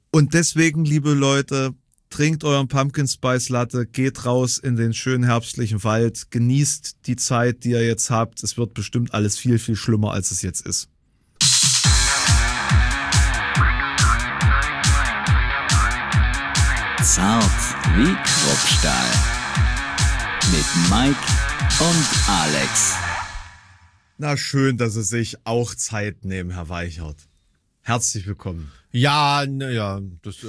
Und deswegen, liebe Leute, trinkt euren Pumpkin Spice Latte, geht raus in den schönen herbstlichen Wald, genießt die Zeit, die ihr jetzt habt. Es wird bestimmt alles viel, viel schlimmer, als es jetzt ist. Zart wie Kruppstahl. Mit Mike und Alex. Na schön, dass Sie sich auch Zeit nehmen, Herr Weichert. Herzlich willkommen. Ja, naja,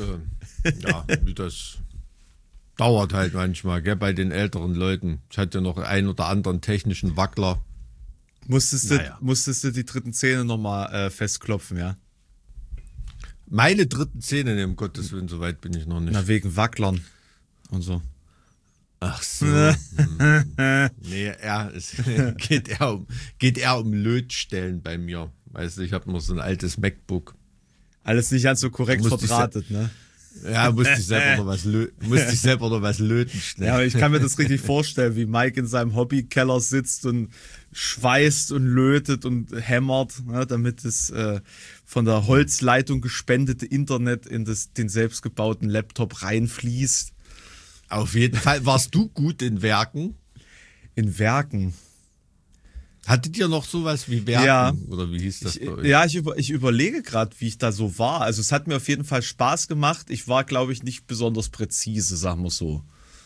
das dauert halt manchmal, gell, bei den älteren Leuten. Ich hatte ja noch einen oder anderen technischen Wackler. Musstest du die dritten Zähne nochmal festklopfen, ja? Meine dritten Zähne, um Gottes Willen, so weit bin ich noch nicht. Na, wegen Wacklern und so. Ach so. Nee, es geht eher um Lötstellen bei mir. Weißt du, ich habe noch so ein altes MacBook. Alles nicht ganz so korrekt verdrahtet, ne? Ja, musste ich selber noch was löten schnell. Ja, aber ich kann mir das richtig vorstellen, wie Mike in seinem Hobbykeller sitzt und schweißt und lötet und hämmert, ne, damit das von der Holzleitung gespendete Internet in den selbstgebauten Laptop reinfließt. Auf jeden Fall. Warst du gut in Werken? In Werken? Hattet ihr noch sowas wie Werken? Ja. Oder wie hieß das bei euch? Ja, ich überlege gerade, wie ich da so war. Also es hat mir auf jeden Fall Spaß gemacht. Ich war, glaube ich, nicht besonders präzise, sagen wir so.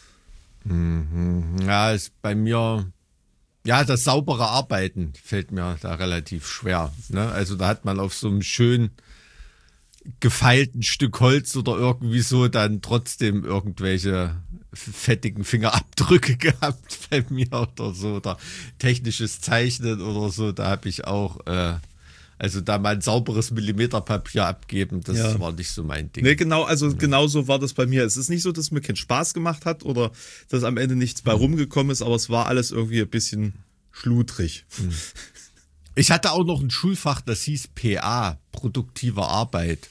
Ja, ist bei mir, ja, das saubere Arbeiten fällt mir da relativ schwer. Ne? Also da hat man auf so einem schön gefeilten Stück Holz oder irgendwie so dann trotzdem irgendwelche fettigen Fingerabdrücke gehabt bei mir oder so, oder technisches Zeichnen oder so, da habe ich auch, also da mal ein sauberes Millimeterpapier abgeben, das war nicht so mein Ding. Nee, genau so war das bei mir. Es ist nicht so, dass es mir keinen Spaß gemacht hat oder dass am Ende nichts bei rumgekommen ist, aber es war alles irgendwie ein bisschen schludrig. Ich hatte auch noch ein Schulfach, das hieß PA, produktive Arbeit.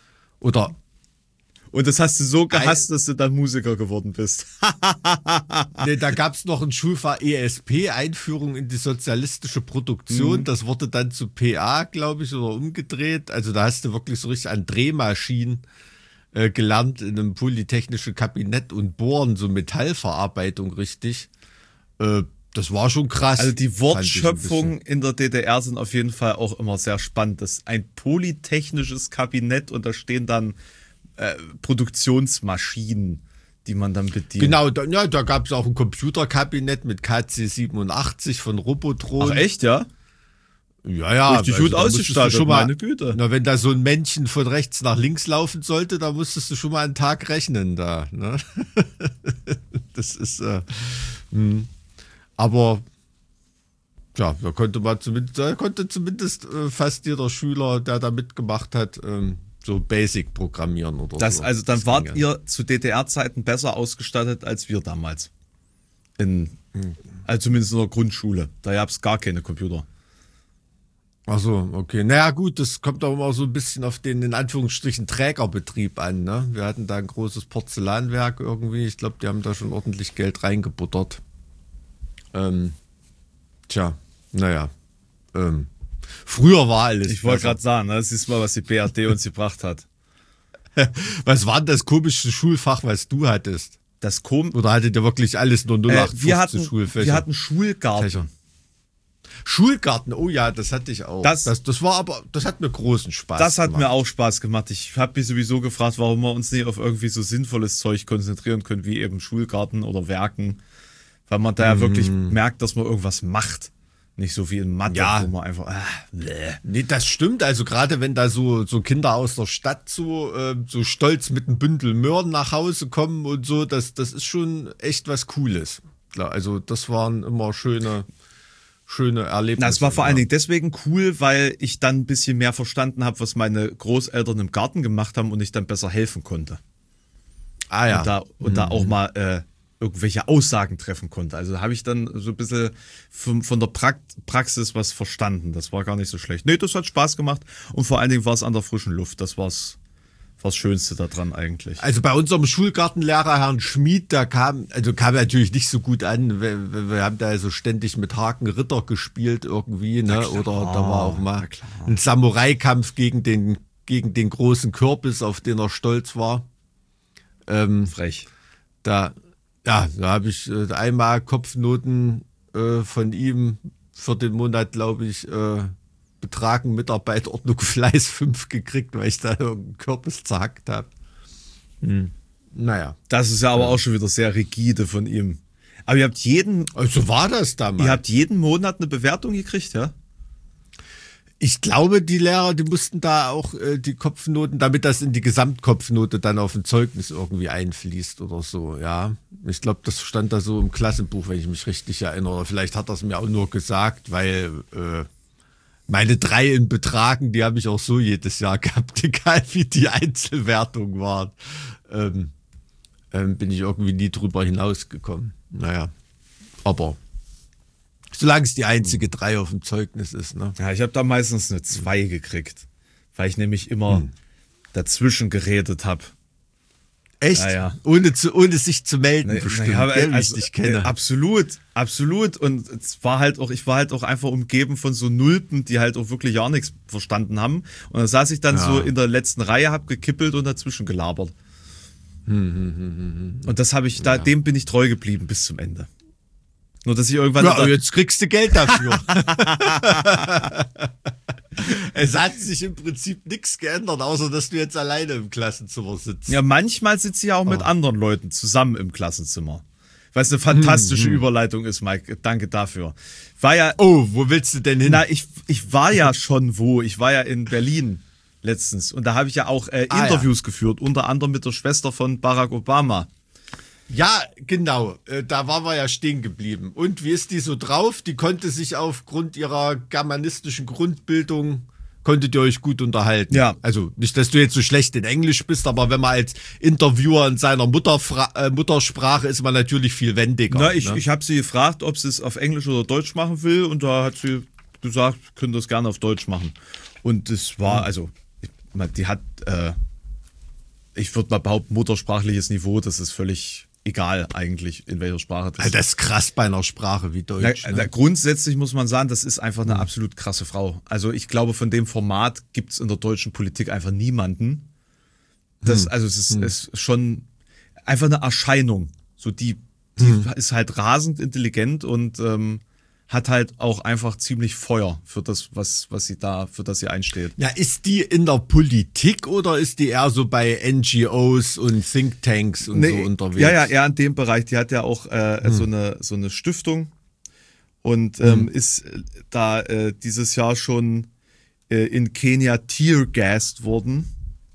Und das hast du so gehasst, dass du dann Musiker geworden bist. Nee, da gab es noch ein Schulfach ESP, Einführung in die sozialistische Produktion. Das wurde dann zu PA, glaube ich, oder umgedreht. Also da hast du wirklich so richtig an Drehmaschinen gelernt in einem polytechnischen Kabinett und Bohren, so Metallverarbeitung richtig. Das war schon krass. Also die Wortschöpfungen in der DDR sind auf jeden Fall auch immer sehr spannend. Das ist ein polytechnisches Kabinett und da stehen dann Produktionsmaschinen, die man dann bedient. Genau, da gab es auch ein Computerkabinett mit KC87 von Robotron. Ach echt, ja? Ja. Richtig gut ausgestattet, meine Güte. Na, wenn da so ein Männchen von rechts nach links laufen sollte, da musstest du schon mal einen Tag rechnen da. Ne? Das ist... Aber ja, da konnte zumindest fast jeder Schüler, der da mitgemacht hat, so Basic programmieren oder so. Also dann wart ihr zu DDR-Zeiten besser ausgestattet als wir damals. Also zumindest in der Grundschule. Da gab es gar keine Computer. Ach so, okay. Naja gut, das kommt auch immer so ein bisschen auf den, in Anführungsstrichen, Trägerbetrieb an. Ne? Wir hatten da ein großes Porzellanwerk irgendwie. Ich glaube, die haben da schon ordentlich Geld reingebuttert. Früher war alles. Ich wollte gerade sagen, das ist mal, was die BRD uns gebracht hat. Was war denn das komischste Schulfach, was du hattest? Oder hattet ihr wirklich alles nur 0815 Schulfächer? Wir hatten Schulgarten. Schulgarten, oh ja, das hatte ich auch. Das hat mir großen Spaß gemacht. Das hat mir auch Spaß gemacht. Ich habe mich sowieso gefragt, warum wir uns nicht auf irgendwie so sinnvolles Zeug konzentrieren können, wie eben Schulgarten oder Werken. Weil man da ja wirklich merkt, dass man irgendwas macht. Nicht so wie in Mathe, wo man einfach... Nee, das stimmt. Also gerade wenn da so Kinder aus der Stadt so stolz mit einem Bündel Möhren nach Hause kommen und so, das ist schon echt was Cooles. Klar, also das waren immer schöne Erlebnisse. Das war vor allen Dingen deswegen cool, weil ich dann ein bisschen mehr verstanden habe, was meine Großeltern im Garten gemacht haben und ich dann besser helfen konnte. Ah ja. Und da auch mal... irgendwelche Aussagen treffen konnte. Also habe ich dann so ein bisschen von der Praxis was verstanden. Das war gar nicht so schlecht. Nee, das hat Spaß gemacht und vor allen Dingen war es an der frischen Luft. Das war's Schönste daran eigentlich. Also bei unserem Schulgartenlehrer, Herrn Schmid, kam natürlich nicht so gut an. Wir haben da so ständig mit Haken Ritter gespielt irgendwie, ne? Oder da war auch mal ein Samurai-Kampf gegen den gegen den großen Kürbis, auf den er stolz war. Frech. Da habe ich einmal Kopfnoten von ihm für den Monat, glaube ich, Betragen Mitarbeiterordnung Fleiß 5 gekriegt, weil ich da irgendeinen Kürbis zerhackt habe. Naja. Das ist ja aber auch schon wieder sehr rigide von ihm. Aber ihr habt Also war das damals. Ihr habt jeden Monat eine Bewertung gekriegt, ja? Ich glaube, die Lehrer, die mussten da auch die Kopfnoten, damit das in die Gesamtkopfnote dann auf ein Zeugnis irgendwie einfließt oder so, ja. Ich glaube, das stand da so im Klassenbuch, wenn ich mich richtig erinnere. Vielleicht hat er es mir auch nur gesagt, weil meine 3 in Betragen, die habe ich auch so jedes Jahr gehabt, egal wie die Einzelwertung war. Bin ich irgendwie nie drüber hinausgekommen. Naja, aber solange es die einzige 3 auf dem Zeugnis ist, ne? Ja, ich habe da meistens eine 2 gekriegt, weil ich nämlich immer dazwischen geredet habe. Echt? Ja. Ohne sich zu melden, bestimmt, wie ich dich kenne. Absolut. Und es war halt auch, ich war halt auch einfach umgeben von so Nulpen, die halt auch wirklich gar nichts verstanden haben. Und dann saß ich dann so in der letzten Reihe, hab gekippelt und dazwischen gelabert. Und das habe ich, dem bin ich treu geblieben bis zum Ende. Nur, dass ich irgendwann. Ja, aber jetzt kriegst du Geld dafür. Es hat sich im Prinzip nichts geändert, außer dass du jetzt alleine im Klassenzimmer sitzt. Ja, manchmal sitze ich ja auch mit anderen Leuten zusammen im Klassenzimmer. Weil es eine fantastische Überleitung ist, Mike. Danke dafür. Wo willst du denn hin? Na, ich war ja schon wo. Ich war ja in Berlin letztens. Und da habe ich ja auch Interviews geführt, unter anderem mit der Schwester von Barack Obama. Ja, genau. Da waren wir ja stehen geblieben. Und wie ist die so drauf? Die konnte sich aufgrund ihrer germanistischen Grundbildung, konntet ihr euch gut unterhalten. Ja. Also nicht, dass du jetzt so schlecht in Englisch bist, aber wenn man als Interviewer in seiner Muttersprache ist man natürlich viel wendiger. Na, ich habe sie gefragt, ob sie es auf Englisch oder Deutsch machen will. Und da hat sie gesagt, können das gerne auf Deutsch machen. Und es war, also, die hat, ich würde mal behaupten, muttersprachliches Niveau, das ist völlig egal eigentlich, in welcher Sprache das ist. Das ist krass bei einer Sprache wie Deutsch. Grundsätzlich muss man sagen, das ist einfach eine absolut krasse Frau. Also ich glaube, von dem Format gibt es in der deutschen Politik einfach niemanden. Also es ist schon einfach eine Erscheinung. So die ist halt rasend intelligent und hat halt auch einfach ziemlich Feuer für das, für das sie einsteht. Ja, ist die in der Politik oder ist die eher so bei NGOs und Thinktanks und so unterwegs? Ja, eher in dem Bereich. Die hat ja auch so eine Stiftung und ist da dieses Jahr schon in Kenia teargassed worden.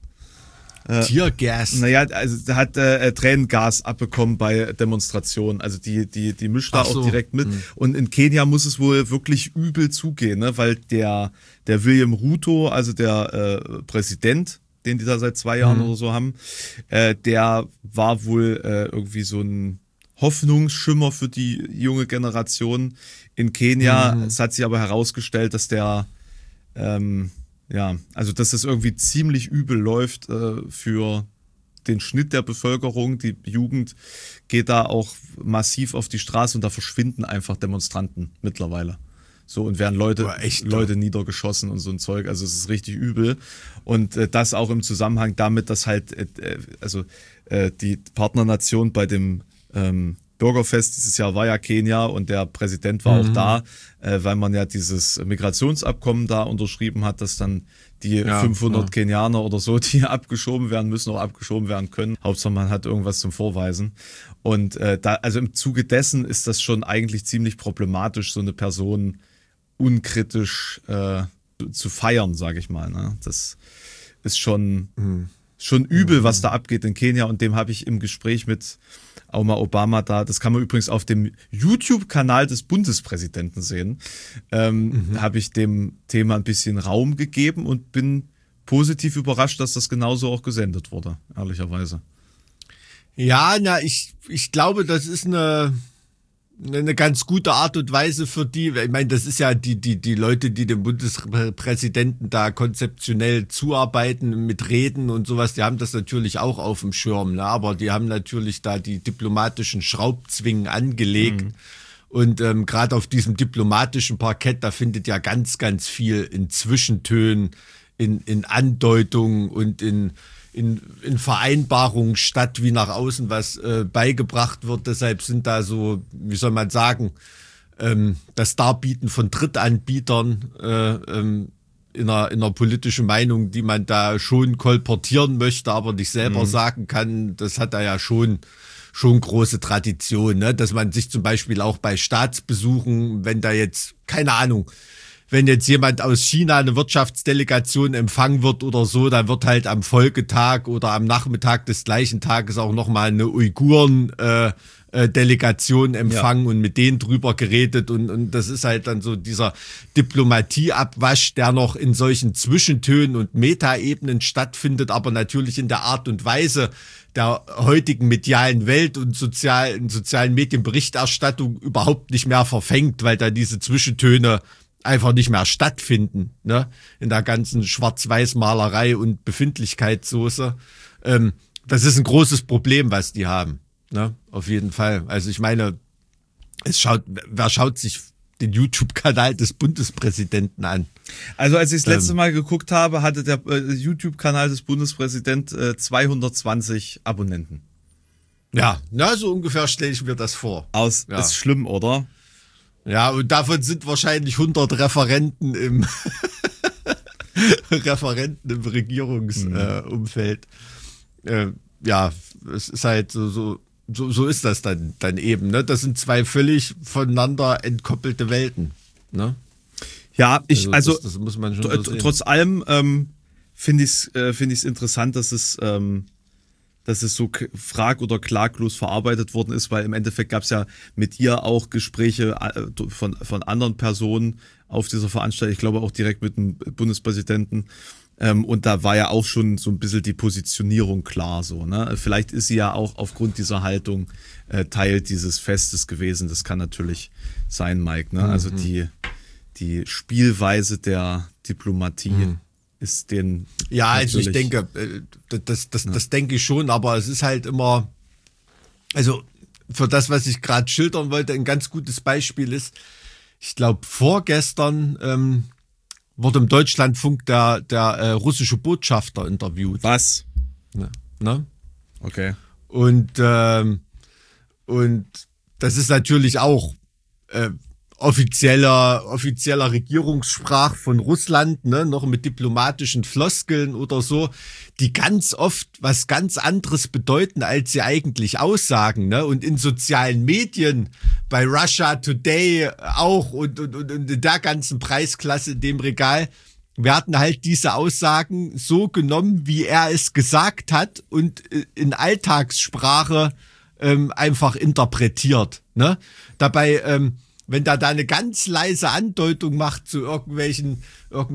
Teargas? Naja, also hat Tränengas abbekommen bei Demonstrationen. Also die mischt da auch direkt mit. Und in Kenia muss es wohl wirklich übel zugehen, ne? Weil der William Ruto, also der Präsident, den die da seit 2 Jahren oder so haben, der war wohl irgendwie so ein Hoffnungsschimmer für die junge Generation in Kenia. Es hat sich aber herausgestellt, dass der also dass das irgendwie ziemlich übel läuft für den Schnitt der Bevölkerung. Die Jugend geht da auch massiv auf die Straße und da verschwinden einfach Demonstranten mittlerweile. So, und werden Leute niedergeschossen und so ein Zeug. Also es ist richtig übel. Und das auch im Zusammenhang damit, dass halt die Partnernation bei dem Bürgerfest dieses Jahr war ja Kenia und der Präsident war auch da, weil man ja dieses Migrationsabkommen da unterschrieben hat, dass dann die 500 Kenianer oder so, die abgeschoben werden müssen, auch abgeschoben werden können. Hauptsache man hat irgendwas zum Vorweisen. Und also im Zuge dessen ist das schon eigentlich ziemlich problematisch, so eine Person unkritisch zu feiern, sage ich mal. Ne? Das ist schon übel, was da abgeht in Kenia. Und dem habe ich im Gespräch mit auch mal Obama da, das kann man übrigens auf dem YouTube-Kanal des Bundespräsidenten sehen, habe ich dem Thema ein bisschen Raum gegeben und bin positiv überrascht, dass das genauso auch gesendet wurde, ehrlicherweise. Ja, ich glaube, das ist eine ganz gute Art und Weise für die, ich meine, das ist ja die Leute, die dem Bundespräsidenten da konzeptionell zuarbeiten mit Reden und sowas, die haben das natürlich auch auf dem Schirm, ne? Aber die haben natürlich da die diplomatischen Schraubzwingen angelegt. Und gerade auf diesem diplomatischen Parkett, da findet ja ganz, ganz viel in Zwischentönen, in Andeutungen und in Vereinbarungen statt, wie nach außen was beigebracht wird. Deshalb sind da so, wie soll man sagen, das Darbieten von Drittanbietern in einer politischen Meinung, die man da schon kolportieren möchte, aber nicht selber sagen kann, das hat da ja schon große Tradition, ne? Dass man sich zum Beispiel auch bei Staatsbesuchen, wenn da jetzt, keine Ahnung, wenn jetzt jemand aus China eine Wirtschaftsdelegation empfangen wird oder so, dann wird halt am Folgetag oder am Nachmittag des gleichen Tages auch nochmal eine Uiguren-Delegation empfangen und mit denen drüber geredet und das ist halt dann so dieser Diplomatieabwasch, der noch in solchen Zwischentönen und Metaebenen stattfindet, aber natürlich in der Art und Weise der heutigen medialen Welt und sozialen Medienberichterstattung überhaupt nicht mehr verfängt, weil da diese Zwischentöne einfach nicht mehr stattfinden, ne? In der ganzen Schwarz-Weiß-Malerei und Befindlichkeitssoße. Das ist ein großes Problem, was die haben, ne? Auf jeden Fall. Also ich meine, wer schaut sich den YouTube-Kanal des Bundespräsidenten an? Also als ich das letzte Mal geguckt habe, hatte der YouTube-Kanal des Bundespräsidenten 220 Abonnenten. Ja, na, so ungefähr stelle ich mir das vor. Ist schlimm, oder? Ja, und davon sind wahrscheinlich 100 Referenten im Regierungsumfeld. Ja, es ist halt so ist das dann eben, ne? Das sind zwei völlig voneinander entkoppelte Welten, ne? Ja, das muss man schon so sehen. Trotz allem finde ich es interessant, dass es so frag- oder klaglos verarbeitet worden ist, weil im Endeffekt gab es ja mit ihr auch Gespräche von anderen Personen auf dieser Veranstaltung, ich glaube auch direkt mit dem Bundespräsidenten. Und da war ja auch schon so ein bisschen die Positionierung klar so, ne? Vielleicht ist sie ja auch aufgrund dieser Haltung Teil dieses Festes gewesen. Das kann natürlich sein, Mike, ne? Also die Spielweise der Diplomatie ist den. Ja, also ich denke, das denke ich schon, aber es ist halt immer, also für das, was ich gerade schildern wollte, ein ganz gutes Beispiel ist, ich glaube vorgestern wurde im Deutschlandfunk der russische Botschafter interviewt. Was? Ne? Okay. Und das ist natürlich auch offizieller Regierungssprach von Russland, ne, noch mit diplomatischen Floskeln oder so, die ganz oft was ganz anderes bedeuten, als sie eigentlich aussagen, ne? Und in sozialen Medien, bei Russia Today auch und in der ganzen Preisklasse in dem Regal, werden halt diese Aussagen so genommen, wie er es gesagt hat und in Alltagssprache einfach interpretiert, ne? Dabei wenn da eine ganz leise Andeutung macht zu irgendwelchen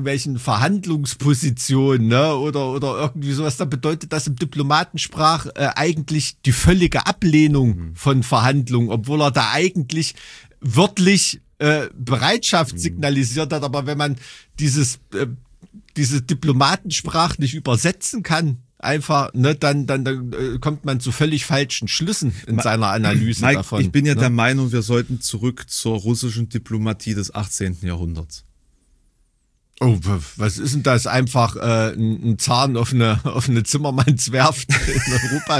Verhandlungspositionen, ne, oder irgendwie sowas, dann bedeutet das im Diplomatensprach eigentlich die völlige Ablehnung von Verhandlungen, obwohl er da eigentlich wörtlich Bereitschaft signalisiert hat, aber wenn man diese Diplomatensprach nicht übersetzen kann, einfach, ne, dann kommt man zu völlig falschen Schlüssen in seiner Analyse Mike, davon. Ich bin ja ne? der Meinung, wir sollten zurück zur russischen Diplomatie des 18. Jahrhunderts. Oh, was ist denn das? Einfach ein Zahn auf eine Zimmermannswerft in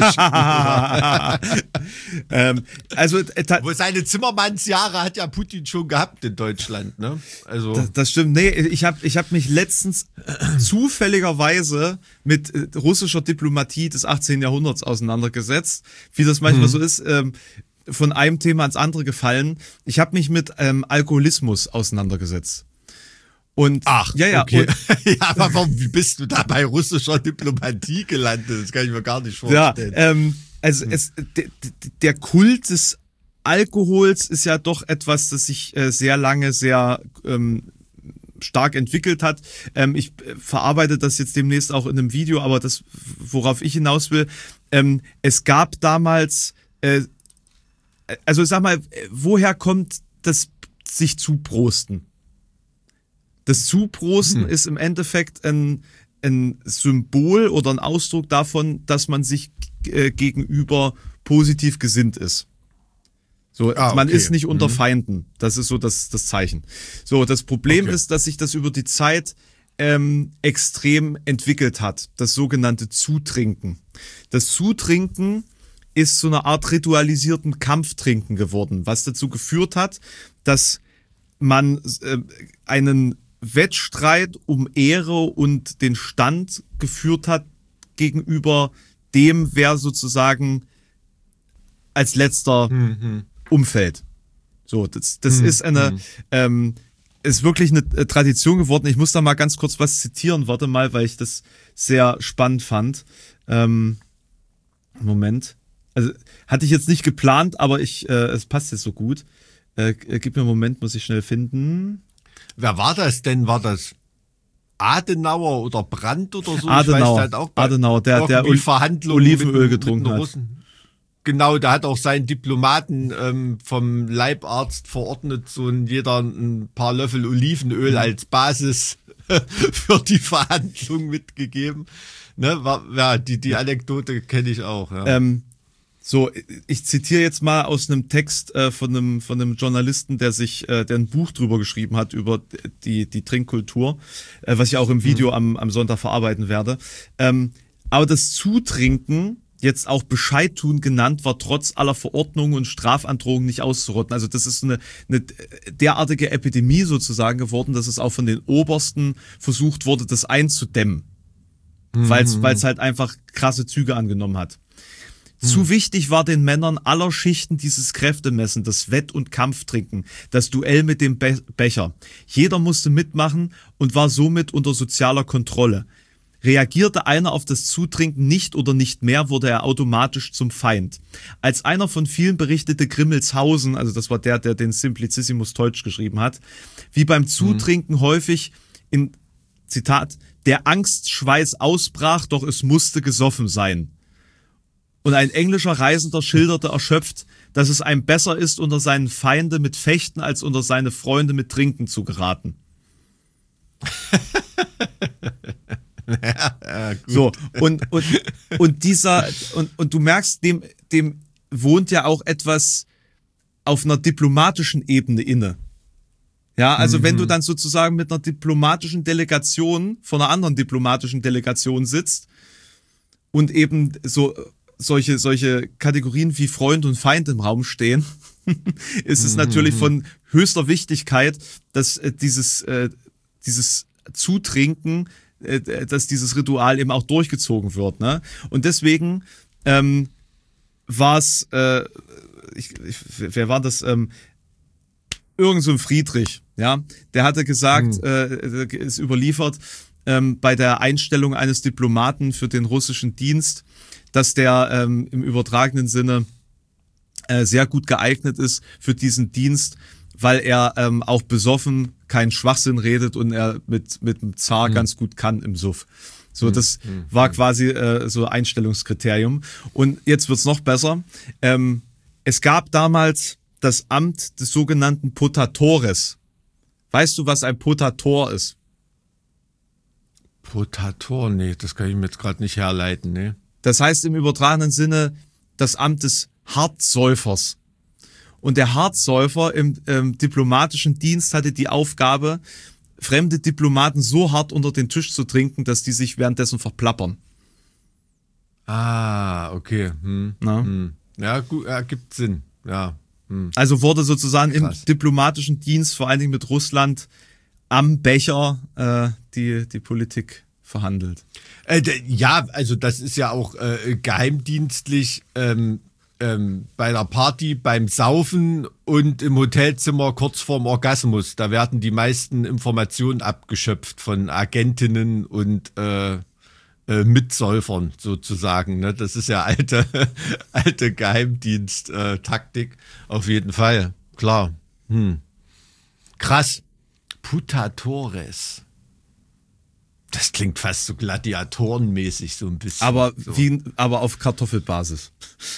Europa schicken? Wo seine Zimmermannsjahre hat ja Putin schon gehabt in Deutschland, ne? Also das stimmt. Nee, ich hab mich letztens zufälligerweise mit russischer Diplomatie des 18. Jahrhunderts auseinandergesetzt, wie das manchmal so ist. Von einem Thema ins andere gefallen. Ich habe mich mit Alkoholismus auseinandergesetzt. Und ja, okay. Ja, aber wie bist du da bei russischer Diplomatie gelandet? Das kann ich mir gar nicht vorstellen. Ja, der Kult des Alkohols ist ja doch etwas, das sich sehr lange sehr stark entwickelt hat. Ich verarbeite das jetzt demnächst auch in einem Video, aber das, worauf ich hinaus will, es gab damals, also sag mal, woher kommt das sich zuprosten? Das Zuprosten ist im Endeffekt ein Symbol oder ein Ausdruck davon, dass man sich gegenüber positiv gesinnt ist. So, man ist nicht unter Feinden. Das ist so das Zeichen. So, das Problem ist, dass sich das über die Zeit extrem entwickelt hat, das sogenannte Zutrinken. Das Zutrinken ist so eine Art ritualisierten Kampftrinken geworden, was dazu geführt hat, dass man einen Wettstreit um Ehre und den Stand geführt hat gegenüber dem, wer sozusagen als letzter umfällt. So, das ist ist wirklich eine Tradition geworden. Ich muss da mal ganz kurz was zitieren. Warte mal, weil ich das sehr spannend fand. Moment. Also hatte ich jetzt nicht geplant, aber es passt jetzt so gut. Gib mir einen Moment, muss ich schnell finden. Wer war das denn? War das Adenauer oder Brandt oder so? Adenauer, ich weiß halt auch Adenauer, der Verhandlungen Olivenöl getrunken hat. Russen. Genau, da hat auch seinen Diplomaten vom Leibarzt verordnet, jeder ein paar Löffel Olivenöl als Basis für die Verhandlung mitgegeben. Ne, die Anekdote kenne ich auch. Ja. So, ich zitiere jetzt mal aus einem Text von einem Journalisten, der ein Buch drüber geschrieben hat, über die Trinkkultur, was ich auch im Video am Sonntag verarbeiten werde. Aber das Zutrinken, jetzt auch Bescheid tun genannt, war trotz aller Verordnungen und Strafandrohungen nicht auszurotten. Also das ist eine derartige Epidemie sozusagen geworden, dass es auch von den Obersten versucht wurde, das einzudämmen. Weil es halt einfach krasse Züge angenommen hat. Zu wichtig war den Männern aller Schichten dieses Kräftemessen, das Wett- und Kampftrinken, das Duell mit dem Becher. Jeder musste mitmachen und war somit unter sozialer Kontrolle. Reagierte einer auf das Zutrinken nicht oder nicht mehr, wurde er automatisch zum Feind. Als einer von vielen berichtete Grimmelshausen, also das war der den Simplicissimus Teutsch geschrieben hat, wie beim Zutrinken häufig in, Zitat, der Angstschweiß ausbrach, doch es musste gesoffen sein. Und ein englischer Reisender schilderte erschöpft, dass es einem besser ist, unter seinen Feinde mit Fechten, als unter seine Freunde mit Trinken zu geraten. Ja, gut. So, und du merkst, dem wohnt ja auch etwas auf einer diplomatischen Ebene inne. Ja, also wenn du dann sozusagen mit einer diplomatischen Delegation von einer anderen diplomatischen Delegation sitzt und eben solche Kategorien wie Freund und Feind im Raum stehen, ist es natürlich von höchster Wichtigkeit, dass dieses Zutrinken, dass dieses Ritual eben auch durchgezogen wird. Ne? Und deswegen war es, wer war das? Irgend so ein Friedrich, ja, der hatte gesagt, ist überliefert, bei der Einstellung eines Diplomaten für den russischen Dienst, dass der im übertragenen Sinne sehr gut geeignet ist für diesen Dienst, weil er auch besoffen keinen Schwachsinn redet und er mit dem Zar ganz gut kann im Suff. So, das war quasi so Einstellungskriterium. Und jetzt wird's noch besser. Es gab damals das Amt des sogenannten Potatores. Weißt du, was ein Potator ist? Potator, nee, das kann ich mir jetzt gerade nicht herleiten, ne? Das heißt im übertragenen Sinne das Amt des Hartsäufers. Und der Hartsäufer im diplomatischen Dienst hatte die Aufgabe, fremde Diplomaten so hart unter den Tisch zu trinken, dass die sich währenddessen verplappern. Ah, okay. Ja, gut, ergibt Sinn. Ja. Also wurde sozusagen Krass. im diplomatischen Dienst, vor allen Dingen mit Russland, am Becher die Politik verhandelt. Ja, also das ist ja auch geheimdienstlich bei der Party, beim Saufen und im Hotelzimmer kurz vorm Orgasmus. Da werden die meisten Informationen abgeschöpft von Agentinnen und Mitsäufern sozusagen. Ne? Das ist ja alte Geheimdienst-Taktik. Auf jeden Fall, klar. Krass. Putatores. Das klingt fast so gladiatorenmäßig so ein bisschen. Aber auf Kartoffelbasis.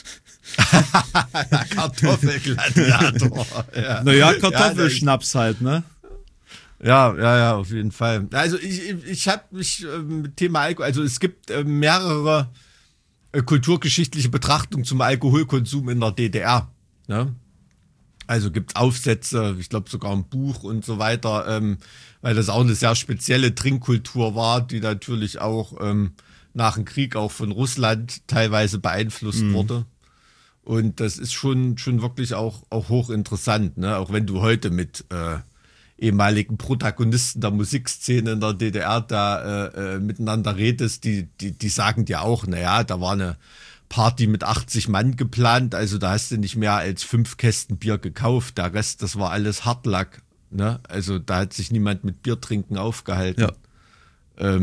Kartoffelgladiator. Ja. Naja, Kartoffelschnaps halt, ne? Ja, auf jeden Fall. Also ich habe mich mit Thema Alkohol, also es gibt mehrere kulturgeschichtliche Betrachtungen zum Alkoholkonsum in der DDR. Ne? Also gibt's Aufsätze, ich glaube sogar ein Buch und so weiter, weil das auch eine sehr spezielle Trinkkultur war, die natürlich auch nach dem Krieg auch von Russland teilweise beeinflusst wurde. Und das ist schon wirklich auch hochinteressant, ne? Auch wenn du heute mit ehemaligen Protagonisten der Musikszene in der DDR da miteinander redest, die sagen dir auch, naja, da war eine Party mit 80 Mann geplant, also da hast du nicht mehr als 5 Kästen Bier gekauft, der Rest, das war alles Hartlack, ne? Also da hat sich niemand mit Biertrinken aufgehalten. Ja.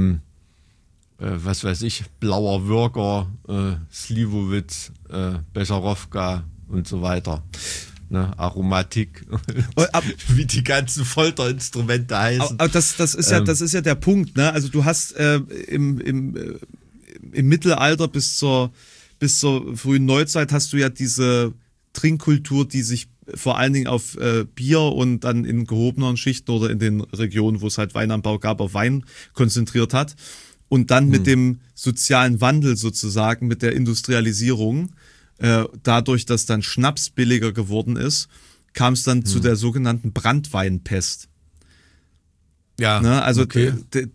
Was weiß ich, Blauer Würger, Slivovitz, Becherowka und so weiter. Ne, Aromatik, wie die ganzen Folterinstrumente heißen. Aber das ist ja der Punkt, ne? Also du hast im Mittelalter bis zur frühen Neuzeit hast du ja diese Trinkkultur, die sich vor allen Dingen auf Bier und dann in gehobeneren Schichten oder in den Regionen, wo es halt Weinanbau gab, auf Wein konzentriert hat. Und dann mit dem sozialen Wandel sozusagen, mit der Industrialisierung, dadurch, dass dann Schnaps billiger geworden ist, kam es dann zu der sogenannten Branntweinpest. Ja, Ne? Also okay.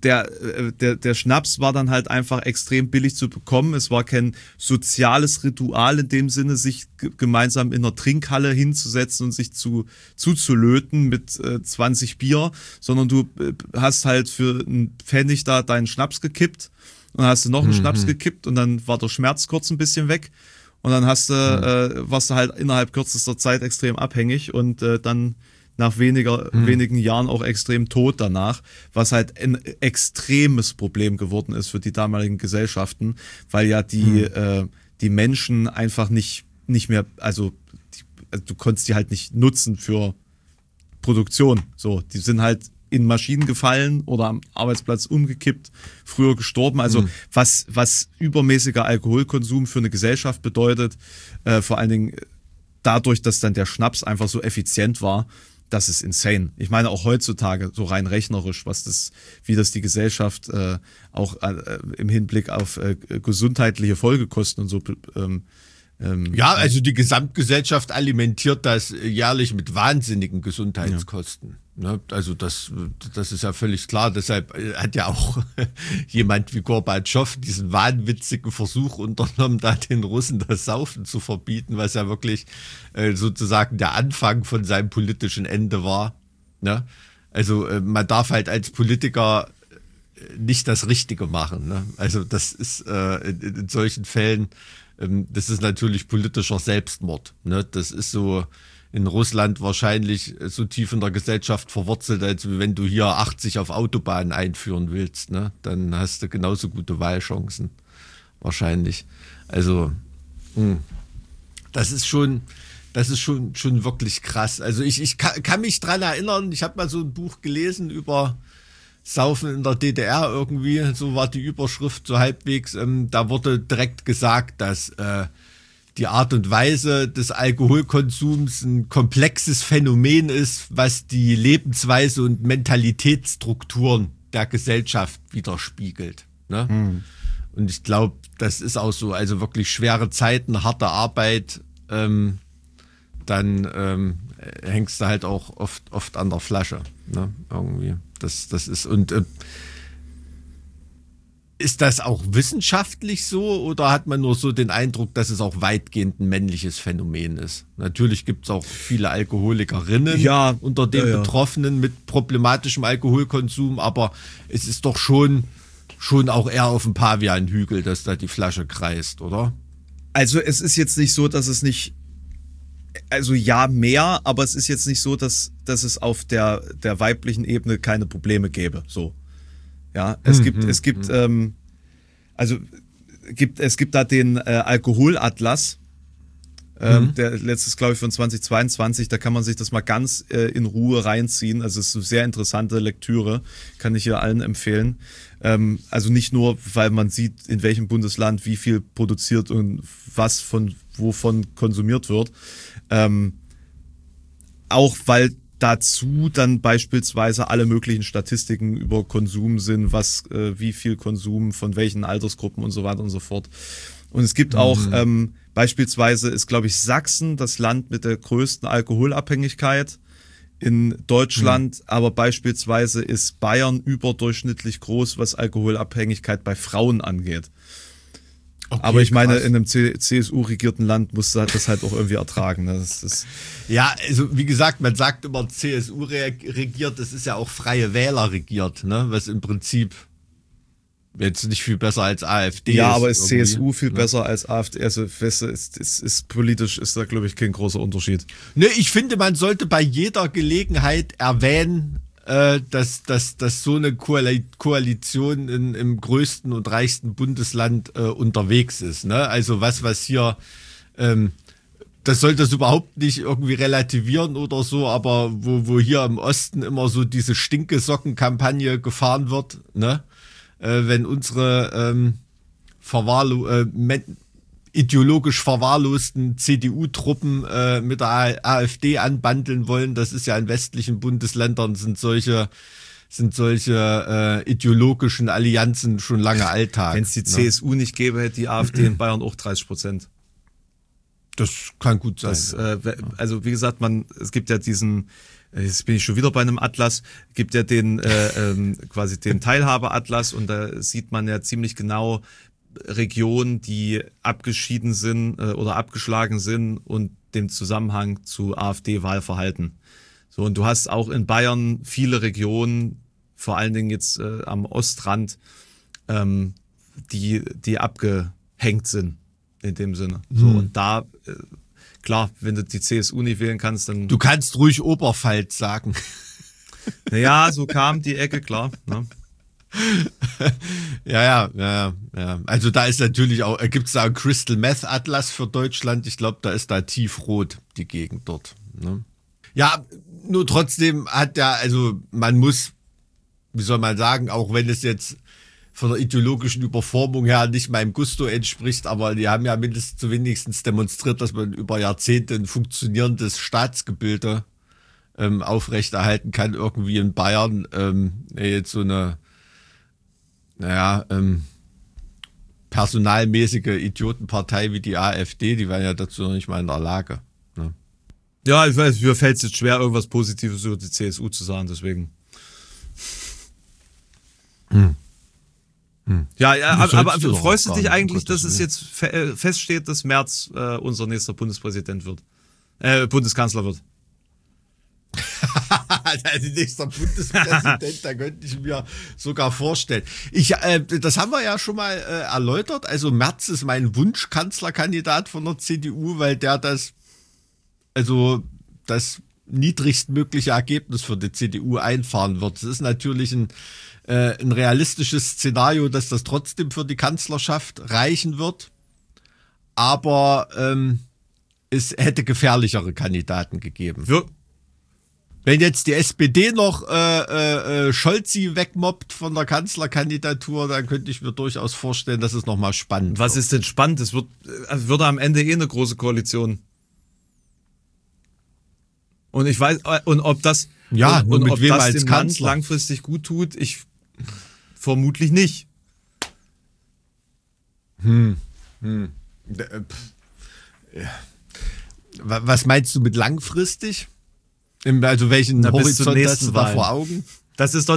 der Schnaps war dann halt einfach extrem billig zu bekommen. Es war kein soziales Ritual in dem Sinne, sich gemeinsam in einer Trinkhalle hinzusetzen und sich zuzulöten mit 20 Bier, sondern du hast halt für einen Pfennig da deinen Schnaps gekippt und dann hast du noch einen Schnaps gekippt und dann war der Schmerz kurz ein bisschen weg und dann warst du halt innerhalb kürzester Zeit extrem abhängig und dann nach wenigen Jahren auch extrem tot danach, was halt ein extremes Problem geworden ist für die damaligen Gesellschaften, weil ja die Menschen einfach nicht mehr, also du konntest die halt nicht nutzen für Produktion. So, die sind halt in Maschinen gefallen oder am Arbeitsplatz umgekippt, früher gestorben. Also was übermäßiger Alkoholkonsum für eine Gesellschaft bedeutet, vor allen Dingen dadurch, dass dann der Schnaps einfach so effizient war, das ist insane. Ich meine auch heutzutage so rein rechnerisch, wie das die Gesellschaft auch im Hinblick auf gesundheitliche Folgekosten und so. Ja, also die Gesamtgesellschaft alimentiert das jährlich mit wahnsinnigen Gesundheitskosten. Ja. Ne? Also das ist ja völlig klar. Deshalb hat ja auch jemand wie Gorbatschow diesen wahnwitzigen Versuch unternommen, da den Russen das Saufen zu verbieten, was ja wirklich sozusagen der Anfang von seinem politischen Ende war. Ne? Also man darf halt als Politiker nicht das Richtige machen. Ne? Also das ist in solchen Fällen, das ist natürlich politischer Selbstmord. Ne? Das ist so in Russland wahrscheinlich so tief in der Gesellschaft verwurzelt, als wenn du hier 80 auf Autobahnen einführen willst. Ne? Dann hast du genauso gute Wahlchancen. Wahrscheinlich. Also, das ist schon wirklich krass. Also ich kann mich dran erinnern, ich habe mal so ein Buch gelesen über Saufen in der DDR irgendwie, so war die Überschrift so halbwegs. Da wurde direkt gesagt, dass die Art und Weise des Alkoholkonsums ein komplexes Phänomen ist, was die Lebensweise und Mentalitätsstrukturen der Gesellschaft widerspiegelt. Ne? Und ich glaube, das ist auch so, also wirklich schwere Zeiten, harte Arbeit, dann hängst du halt auch oft an der Flasche. Ne? Irgendwie. Das ist, und ist das auch wissenschaftlich so oder hat man nur so den Eindruck, dass es auch weitgehend ein männliches Phänomen ist? Natürlich gibt es auch viele Alkoholikerinnen unter den Betroffenen mit problematischem Alkoholkonsum, aber es ist doch schon auch eher auf dem Pavianhügel, dass da die Flasche kreist, oder? Also es ist jetzt nicht so, dass es nicht, also ja mehr, aber es ist jetzt nicht so, dass es auf der weiblichen Ebene keine Probleme gäbe, so. Ja, es gibt da den Alkoholatlas, der letztes, glaube ich, von 2022, da kann man sich das mal ganz in Ruhe reinziehen. Also es ist eine sehr interessante Lektüre, kann ich hier allen empfehlen. Also nicht nur, weil man sieht, in welchem Bundesland wie viel produziert und was wovon konsumiert wird, auch weil dazu dann beispielsweise alle möglichen Statistiken über Konsum sind, wie viel Konsum von welchen Altersgruppen und so weiter und so fort. Und es gibt auch Beispielsweise ist, glaube ich, Sachsen das Land mit der größten Alkoholabhängigkeit in Deutschland, aber beispielsweise ist Bayern überdurchschnittlich groß, was Alkoholabhängigkeit bei Frauen angeht. Okay, aber ich meine, krass. in einem CSU-regierten Land musst du das halt auch irgendwie ertragen. Ne? Das ist Ja, also wie gesagt, man sagt immer CSU regiert, das ist ja auch Freie Wähler regiert, ne? Was im Prinzip jetzt nicht viel besser als AfD ja, ist. aber ist irgendwie, CSU viel ne? besser als AfD? Also, weißt du, ist politisch, ist da, glaube ich, kein großer Unterschied. Ne, ich finde, man sollte bei jeder Gelegenheit erwähnen, dass so eine Koalition im größten und reichsten Bundesland unterwegs ist. Ne? Also was hier, das soll das überhaupt nicht irgendwie relativieren oder so, aber wo hier im Osten immer so diese Stinkesocken-Kampagne gefahren wird, ne? Wenn unsere ideologisch verwahrlosten CDU-Truppen mit der AfD anbandeln wollen. Das ist ja in westlichen Bundesländern sind solche ideologischen Allianzen schon lange Alltag. Wenn es die CSU nicht gäbe, hätte die AfD in Bayern auch 30%. Das kann gut sein. Also wie gesagt, es gibt ja diesen, jetzt bin ich schon wieder bei einem Atlas, gibt ja den quasi den Teilhaberatlas und da sieht man ja ziemlich genau Regionen, die abgeschieden sind oder abgeschlagen sind und dem Zusammenhang zu AfD-Wahlverhalten. So, und du hast auch in Bayern viele Regionen, vor allen Dingen jetzt am Ostrand, die abgehängt sind in dem Sinne. So, und da, klar, wenn du die CSU nicht wählen kannst, dann... Du kannst ruhig Oberpfalz sagen. Naja, so kam die Ecke, klar. Ne? Ja. Also da ist natürlich auch, gibt es da einen Crystal Meth Atlas für Deutschland? Ich glaube, da ist da tiefrot die Gegend dort. Ne? Ja, nur trotzdem man muss, wie soll man sagen, auch wenn es jetzt von der ideologischen Überformung her nicht meinem Gusto entspricht, aber die haben ja wenigstens demonstriert, dass man über Jahrzehnte ein funktionierendes Staatsgebilde aufrechterhalten kann, irgendwie in Bayern. Jetzt so eine personalmäßige Idiotenpartei wie die AfD, die wären ja dazu noch nicht mal in der Lage. Ne? Ja, ich weiß, mir fällt es jetzt schwer, irgendwas Positives über die CSU zu sagen, deswegen. Ja, aber freust du dich eigentlich, dass es jetzt feststeht, dass Merz unser nächster Bundespräsident wird? Bundeskanzler wird? Also nächster Bundespräsident, da könnte ich mir sogar vorstellen. Das haben wir ja schon mal erläutert. Also Merz ist mein Wunschkanzlerkandidat von der CDU, weil der das niedrigstmögliche Ergebnis für die CDU einfahren wird. Es ist natürlich ein realistisches Szenario, dass das trotzdem für die Kanzlerschaft reichen wird. Aber es hätte gefährlichere Kandidaten gegeben. Wenn jetzt die SPD noch Scholzi wegmobbt von der Kanzlerkandidatur, dann könnte ich mir durchaus vorstellen, dass es nochmal spannend Was wird. ist denn spannend? Es wird am Ende eine große Koalition. Und ich weiß, und ob das, Ja, und mit ob wem das als dem Land Kanzler? langfristig gut tut, vermutlich nicht. Was meinst du mit langfristig? Also welchen bis zur Horizont nächsten hast du da Wahl. vor Augen? Das ist doch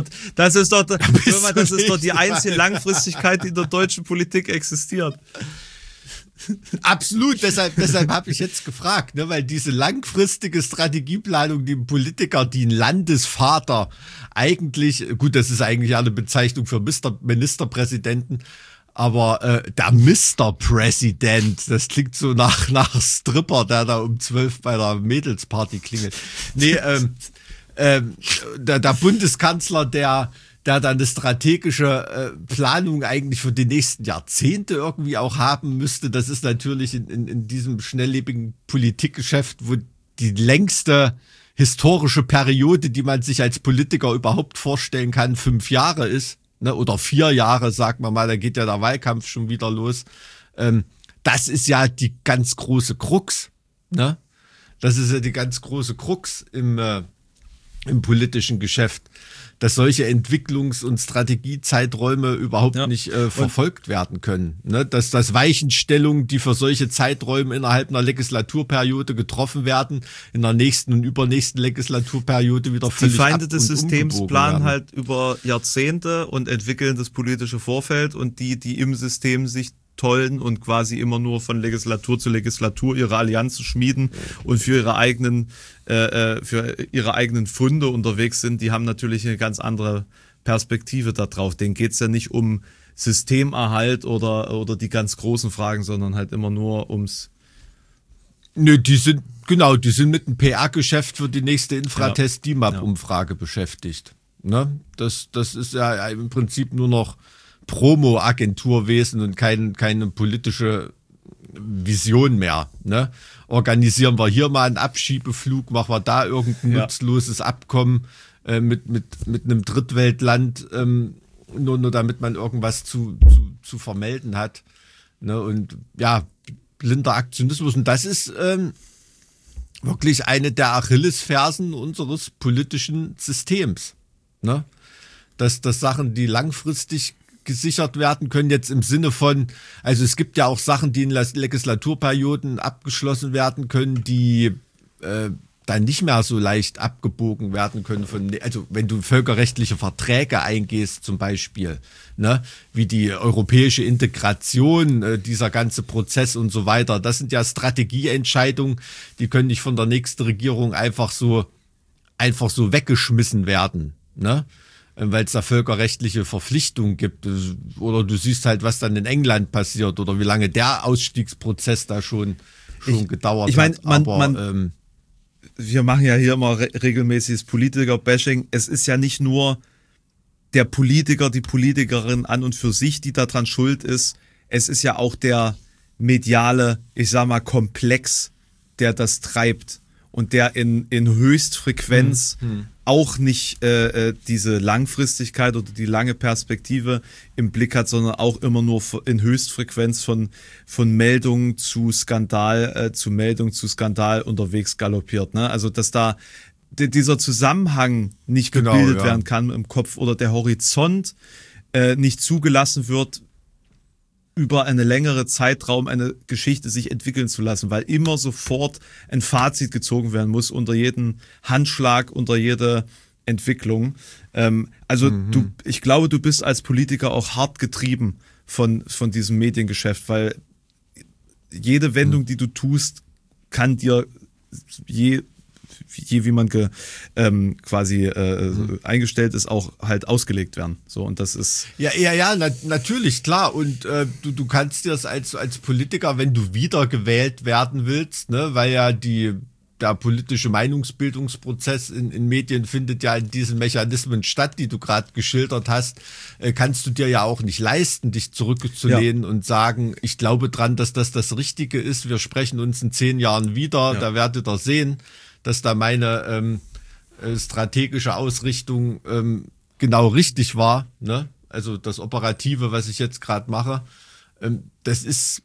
die einzige Langfristigkeit, die in der deutschen Politik existiert. Absolut, deshalb habe ich jetzt gefragt, ne, weil diese langfristige Strategieplanung, die Politiker, die ein Landesvater eigentlich, gut, das ist eigentlich ja eine Bezeichnung für Ministerpräsidenten, aber der Mr. President, das klingt so nach Stripper, der da um 12 bei der Mädelsparty klingelt. Nee, der Bundeskanzler, der dann eine strategische Planung eigentlich für die nächsten Jahrzehnte irgendwie auch haben müsste. Das ist natürlich in diesem schnelllebigen Politikgeschäft, wo die längste historische Periode, die man sich als Politiker überhaupt vorstellen kann, 5 Jahre ist, ne, oder 4 Jahre, sagen wir mal, da geht ja der Wahlkampf schon wieder los. Das ist ja die ganz große Krux, ne? Das ist ja die ganz große Krux im politischen Geschäft. dass solche Entwicklungs- und Strategiezeiträume überhaupt nicht verfolgt werden können. Ne? Dass Weichenstellungen, die für solche Zeiträume innerhalb einer Legislaturperiode getroffen werden, in der nächsten und übernächsten Legislaturperiode wieder völlig Die Feinde des und Systems umgebogen planen werden. halt über Jahrzehnte und entwickeln das politische Vorfeld, und die im System sich tollen und quasi immer nur von Legislatur zu Legislatur ihre Allianzen schmieden und für ihre eigenen Funde unterwegs sind, die haben natürlich eine ganz andere Perspektive da drauf. Denen geht's ja nicht um Systemerhalt oder die ganz großen Fragen, sondern halt immer nur ums... Nö, die sind mit dem PR-Geschäft für die nächste Infratest-DIMAP-Umfrage beschäftigt. Ne? Das ist ja im Prinzip nur noch Promo-Agenturwesen und keine politische Vision mehr. Ne? Organisieren wir hier mal einen Abschiebeflug, machen wir da irgendein nutzloses Abkommen mit einem Drittweltland, nur damit man irgendwas zu vermelden hat. Ne? Und ja, blinder Aktionismus. Und das ist wirklich eine der Achillesfersen unseres politischen Systems. Ne? Dass Sachen, die langfristig gesichert werden können, jetzt im Sinne von, also es gibt ja auch Sachen, die in Legislaturperioden abgeschlossen werden können, die dann nicht mehr so leicht abgebogen werden können also wenn du völkerrechtliche Verträge eingehst zum Beispiel, ne, wie die europäische Integration, dieser ganze Prozess und so weiter, das sind ja Strategieentscheidungen, die können nicht von der nächsten Regierung einfach so weggeschmissen werden, ne? Weil es da völkerrechtliche Verpflichtungen gibt. Oder du siehst halt, was dann in England passiert oder wie lange der Ausstiegsprozess da schon gedauert hat. Ich meine, wir machen ja hier immer regelmäßiges Politiker-Bashing. Es ist ja nicht nur der Politiker, die Politikerin an und für sich, die daran schuld ist. Es ist ja auch der mediale, ich sag mal, Komplex, der das treibt und der in Höchstfrequenz auch nicht diese Langfristigkeit oder die lange Perspektive im Blick hat, sondern auch immer nur in Höchstfrequenz von Meldung zu Skandal unterwegs galoppiert. Ne? Also dass da dieser Zusammenhang nicht gebildet werden kann im Kopf oder der Horizont nicht zugelassen wird, über eine längere Zeitraum eine Geschichte sich entwickeln zu lassen, weil immer sofort ein Fazit gezogen werden muss unter jeden Handschlag, unter jede Entwicklung. Ich glaube, du bist als Politiker auch hart getrieben von diesem Mediengeschäft, weil jede Wendung, die du tust, kann dir je wie man eingestellt ist, auch halt ausgelegt werden. So, und das ist... Natürlich, klar. Und du kannst dir das als Politiker, wenn du wiedergewählt werden willst, ne, weil ja der politische Meinungsbildungsprozess in Medien findet ja in diesen Mechanismen statt, die du gerade geschildert hast, kannst du dir ja auch nicht leisten, dich zurückzulehnen und sagen, ich glaube dran, dass das Richtige ist, wir sprechen uns in 10 Jahren wieder, da werdet ihr sehen, dass da meine strategische Ausrichtung genau richtig war, ne? Also das Operative, was ich jetzt gerade mache, das ist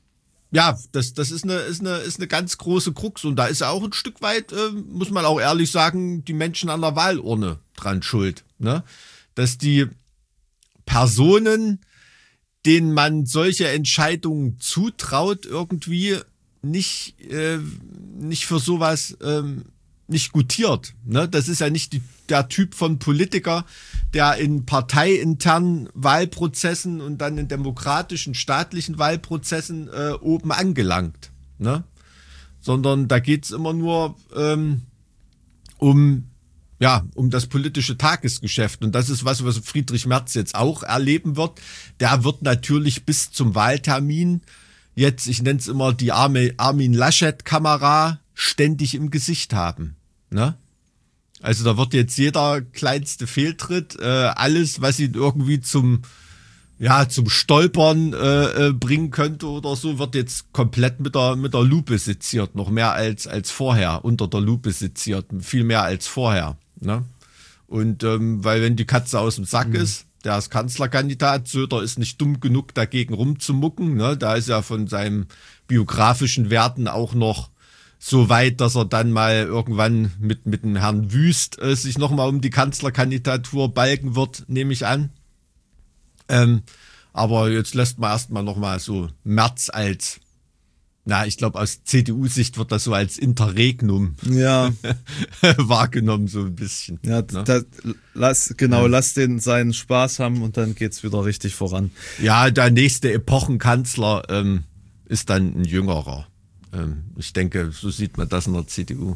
eine ganz große Krux, und da ist auch ein Stück weit, muss man auch ehrlich sagen, die Menschen an der Wahlurne dran schuld, ne? Dass die Personen, denen man solche Entscheidungen zutraut, irgendwie nicht für sowas nicht gutiert. Ne? Das ist ja nicht der Typ von Politiker, der in parteiinternen Wahlprozessen und dann in demokratischen, staatlichen Wahlprozessen oben angelangt. Ne? Sondern da geht's immer nur um das politische Tagesgeschäft. Und das ist was Friedrich Merz jetzt auch erleben wird. Der wird natürlich bis zum Wahltermin jetzt, ich nenne es immer die Armin Laschet-Kamera, ständig im Gesicht haben. Ne? Also da wird jetzt jeder kleinste Fehltritt, alles, was ihn irgendwie zum Stolpern bringen könnte oder so, wird jetzt komplett mit der Lupe seziert, noch mehr als vorher, unter der Lupe seziert, viel mehr als vorher. Ne? Und weil wenn die Katze aus dem Sack ist, der ist Kanzlerkandidat, Söder ist nicht dumm genug, dagegen rumzumucken, ne? Da ist ja von seinen biografischen Werten auch noch so weit, dass er dann mal irgendwann mit dem Herrn Wüst sich nochmal um die Kanzlerkandidatur balgen wird, nehme ich an. Aber jetzt lässt man erstmal nochmal so Merz als, ich glaube aus CDU-Sicht wird das so als Interregnum wahrgenommen, so ein bisschen. Ja, ne? Lass den seinen Spaß haben und dann geht's wieder richtig voran. Ja, der nächste Epochenkanzler ist dann ein Jüngerer. Ich denke, so sieht man das in der CDU.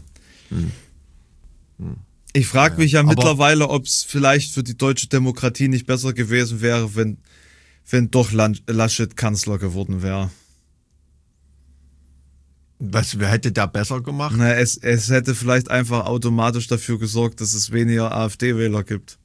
Ich frage mich ja mittlerweile, ob es vielleicht für die deutsche Demokratie nicht besser gewesen wäre, wenn doch Laschet Kanzler geworden wäre. Wer hätte da besser gemacht? Es hätte vielleicht einfach automatisch dafür gesorgt, dass es weniger AfD-Wähler gibt.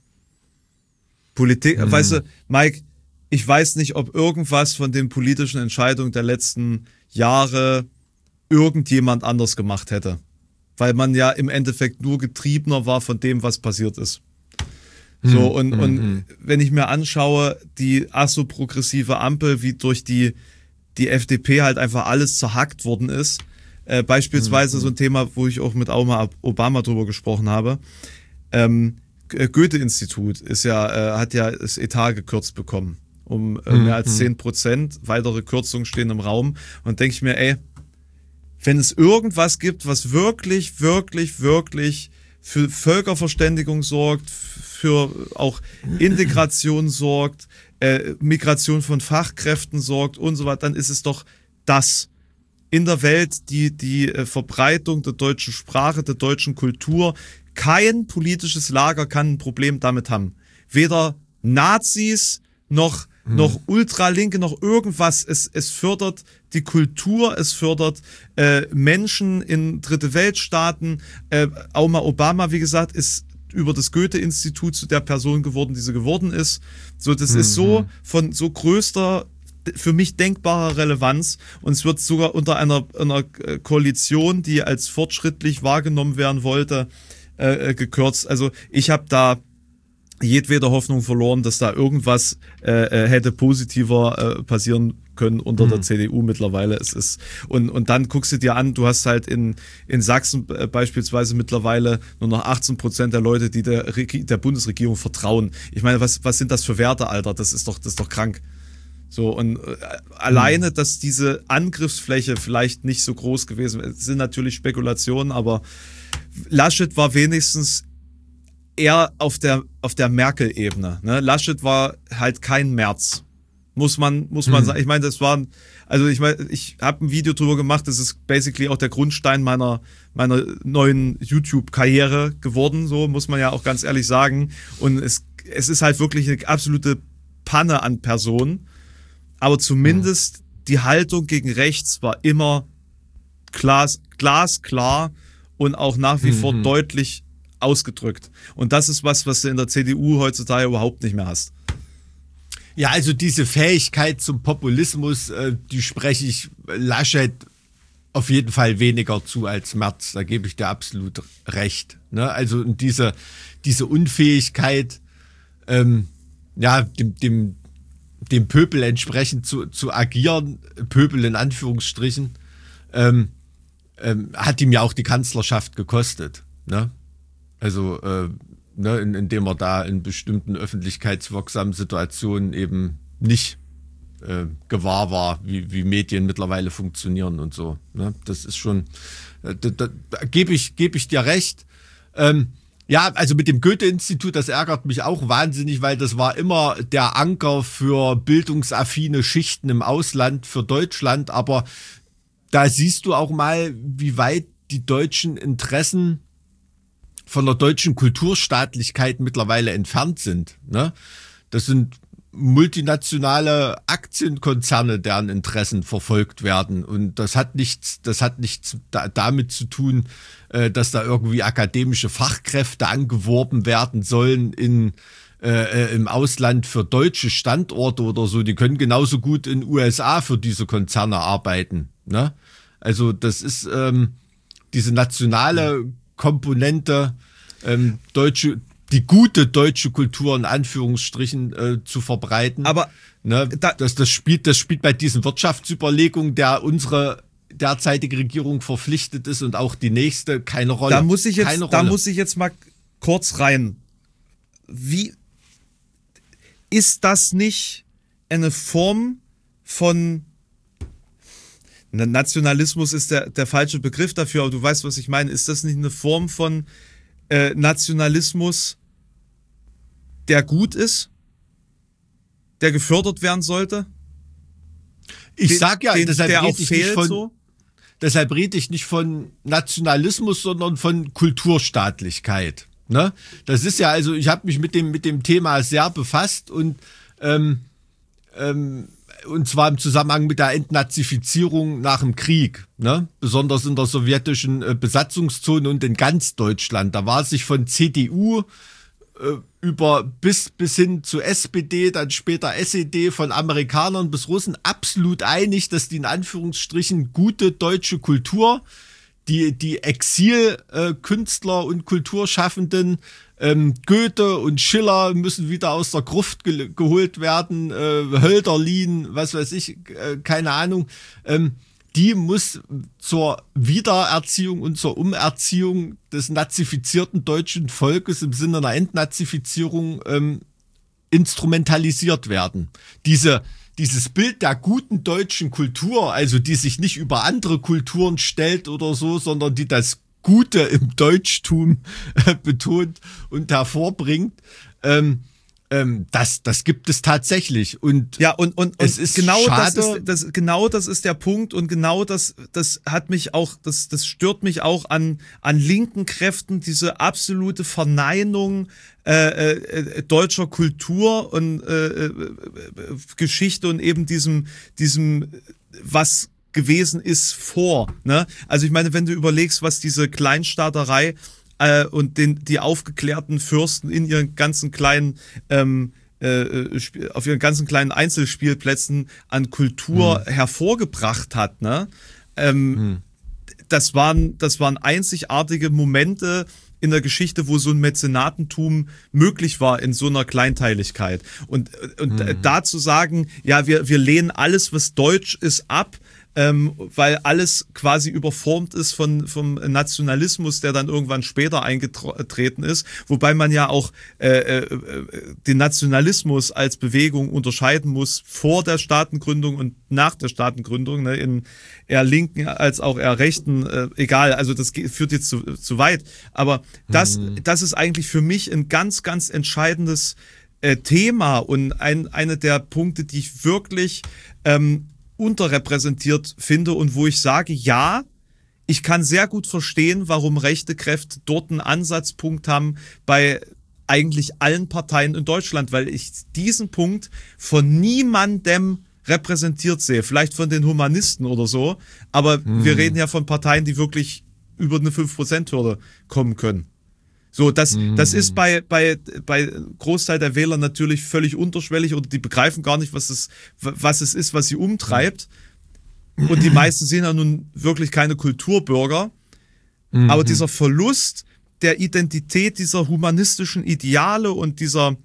Politik, weißt du, Mike, ich weiß nicht, ob irgendwas von den politischen Entscheidungen der letzten Jahre irgendjemand anders gemacht hätte. Weil man ja im Endeffekt nur getriebener war von dem, was passiert ist. So, und wenn ich mir anschaue, die progressive Ampel, wie durch die FDP halt einfach alles zerhackt worden ist, beispielsweise so ein Thema, wo ich auch mit Obama drüber gesprochen habe, Goethe-Institut hat ja das Etat gekürzt bekommen, um mehr als 10%, weitere Kürzungen stehen im Raum, und denke ich mir, wenn es irgendwas gibt, was wirklich, wirklich, wirklich für Völkerverständigung sorgt, für auch Integration sorgt, Migration von Fachkräften sorgt und so weiter, dann ist es doch das. In der Welt die Verbreitung der deutschen Sprache, der deutschen Kultur. Kein politisches Lager kann ein Problem damit haben. Weder Nazis noch Ultralinke, noch irgendwas. Es fördert die Kultur, es fördert Menschen in Dritte Weltstaaten. Auch mal Obama, wie gesagt, ist über das Goethe-Institut zu der Person geworden, die sie geworden ist. So, das ist so von so größter, für mich denkbarer Relevanz, und es wird sogar unter einer Koalition, die als fortschrittlich wahrgenommen werden wollte, gekürzt. Also ich habe da jedwede Hoffnung verloren, dass da irgendwas hätte positiver passieren können unter der CDU mittlerweile. Es ist und dann guckst du dir an, du hast halt in Sachsen beispielsweise mittlerweile nur noch 18% der Leute, die der Bundesregierung vertrauen. Ich meine, was sind das für Werte, Alter? Das ist doch krank. So, und alleine, dass diese Angriffsfläche vielleicht nicht so groß gewesen ist, sind natürlich Spekulationen, aber Laschet war wenigstens eher auf der Merkel-Ebene. Ne? Laschet war halt kein Merz. Muss man sagen. Ich meine, ich habe ein Video drüber gemacht, das ist basically auch der Grundstein meiner neuen YouTube-Karriere geworden, so muss man ja auch ganz ehrlich sagen. Und es ist halt wirklich eine absolute Panne an Personen. Aber zumindest die Haltung gegen rechts war immer glasklar und auch nach wie vor deutlich ausgedrückt. Und das ist was du in der CDU heutzutage überhaupt nicht mehr hast. Ja, also diese Fähigkeit zum Populismus, die spreche ich Laschet auf jeden Fall weniger zu als Merz. Da gebe ich dir absolut recht. Ne? Also diese Unfähigkeit, dem Pöbel entsprechend zu agieren, Pöbel in Anführungsstrichen, hat ihm ja auch die Kanzlerschaft gekostet. Ne? Also indem er da in bestimmten öffentlichkeitswirksamen Situationen eben nicht gewahr war, wie Medien mittlerweile funktionieren und so. Ne? Das ist schon, da gebe ich dir recht. Ja, also mit dem Goethe-Institut, das ärgert mich auch wahnsinnig, weil das war immer der Anker für bildungsaffine Schichten im Ausland, für Deutschland. Aber da siehst du auch mal, wie weit die deutschen Interessen von der deutschen Kulturstaatlichkeit mittlerweile entfernt sind. Ne? Das sind multinationale Aktienkonzerne, deren Interessen verfolgt werden. Und das hat nichts damit zu tun, dass da irgendwie akademische Fachkräfte angeworben werden sollen im Ausland für deutsche Standorte oder so. Die können genauso gut in USA für diese Konzerne arbeiten. Ne? Also das ist diese nationale Komponente, die gute deutsche Kultur in Anführungsstrichen zu verbreiten. Aber ne, das spielt bei diesen Wirtschaftsüberlegungen, der unsere derzeitige Regierung verpflichtet ist und auch die nächste, keine Rolle. Da muss ich jetzt mal kurz rein. Wie ist das nicht eine Form von Nationalismus ist der falsche Begriff dafür, aber du weißt, was ich meine. Ist das nicht eine Form von Nationalismus, der gut ist, der gefördert werden sollte? Ich sag ja, deshalb rede ich nicht von Nationalismus, sondern von Kulturstaatlichkeit. Ne? Das ist ja, also ich habe mich mit dem Thema sehr befasst und zwar im Zusammenhang mit der Entnazifizierung nach dem Krieg, ne? Besonders in der sowjetischen Besatzungszone und in ganz Deutschland. Da war sich von CDU bis hin zu SPD, dann später SED, von Amerikanern bis Russen absolut einig, dass die in Anführungsstrichen gute deutsche Kultur, die Exilkünstler und Kulturschaffenden, Goethe und Schiller müssen wieder aus der Gruft geholt werden, Hölderlin, was weiß ich, keine Ahnung, die muss zur Wiedererziehung und zur Umerziehung des nazifizierten deutschen Volkes im Sinne einer Entnazifizierung instrumentalisiert werden. Dieses Bild der guten deutschen Kultur, also die sich nicht über andere Kulturen stellt oder so, sondern die das Gute im Deutschtum betont und hervorbringt, das gibt es tatsächlich. Und ja, und es ist genau schade. Das ist der Punkt und genau das hat mich auch, das stört mich auch an linken Kräften, diese absolute Verneinung deutscher Kultur und Geschichte und eben diesem was gewesen ist vor. Ne? Also ich meine, wenn du überlegst, was diese Kleinstaaterei und die aufgeklärten Fürsten in ihren ganzen kleinen auf ihren ganzen kleinen Einzelspielplätzen an Kultur hervorgebracht hat, ne? Das waren einzigartige Momente in der Geschichte, wo so ein Mäzenatentum möglich war in so einer Kleinteiligkeit. Und da zu sagen, ja, wir lehnen alles, was deutsch ist, ab, weil alles quasi überformt ist vom Nationalismus, der dann irgendwann später eingetreten ist, wobei man ja auch den Nationalismus als Bewegung unterscheiden muss vor der Staatengründung und nach der Staatengründung, ne, in eher linken als auch eher rechten, egal, also das führt jetzt zu weit, aber das ist eigentlich für mich ein ganz, ganz entscheidendes Thema und eine der Punkte, die ich wirklich unterrepräsentiert finde und wo ich sage, ja, ich kann sehr gut verstehen, warum rechte Kräfte dort einen Ansatzpunkt haben bei eigentlich allen Parteien in Deutschland, weil ich diesen Punkt von niemandem repräsentiert sehe, vielleicht von den Humanisten oder so, aber wir reden ja von Parteien, die wirklich über eine 5%-Hürde kommen können. So, das ist bei Großteil der Wähler natürlich völlig unterschwellig oder die begreifen gar nicht, was es ist, was sie umtreibt. Und die meisten sind ja nun wirklich keine Kulturbürger. Aber dieser Verlust der Identität dieser humanistischen Ideale und dieses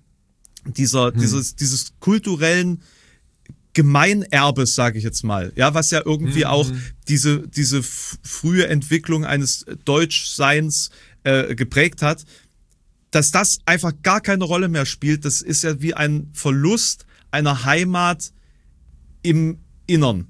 kulturellen Gemeinerbes, sage ich jetzt mal, ja, was ja irgendwie auch diese frühe Entwicklung eines Deutschseins geprägt hat, dass das einfach gar keine Rolle mehr spielt. Das ist ja wie ein Verlust einer Heimat im Innern.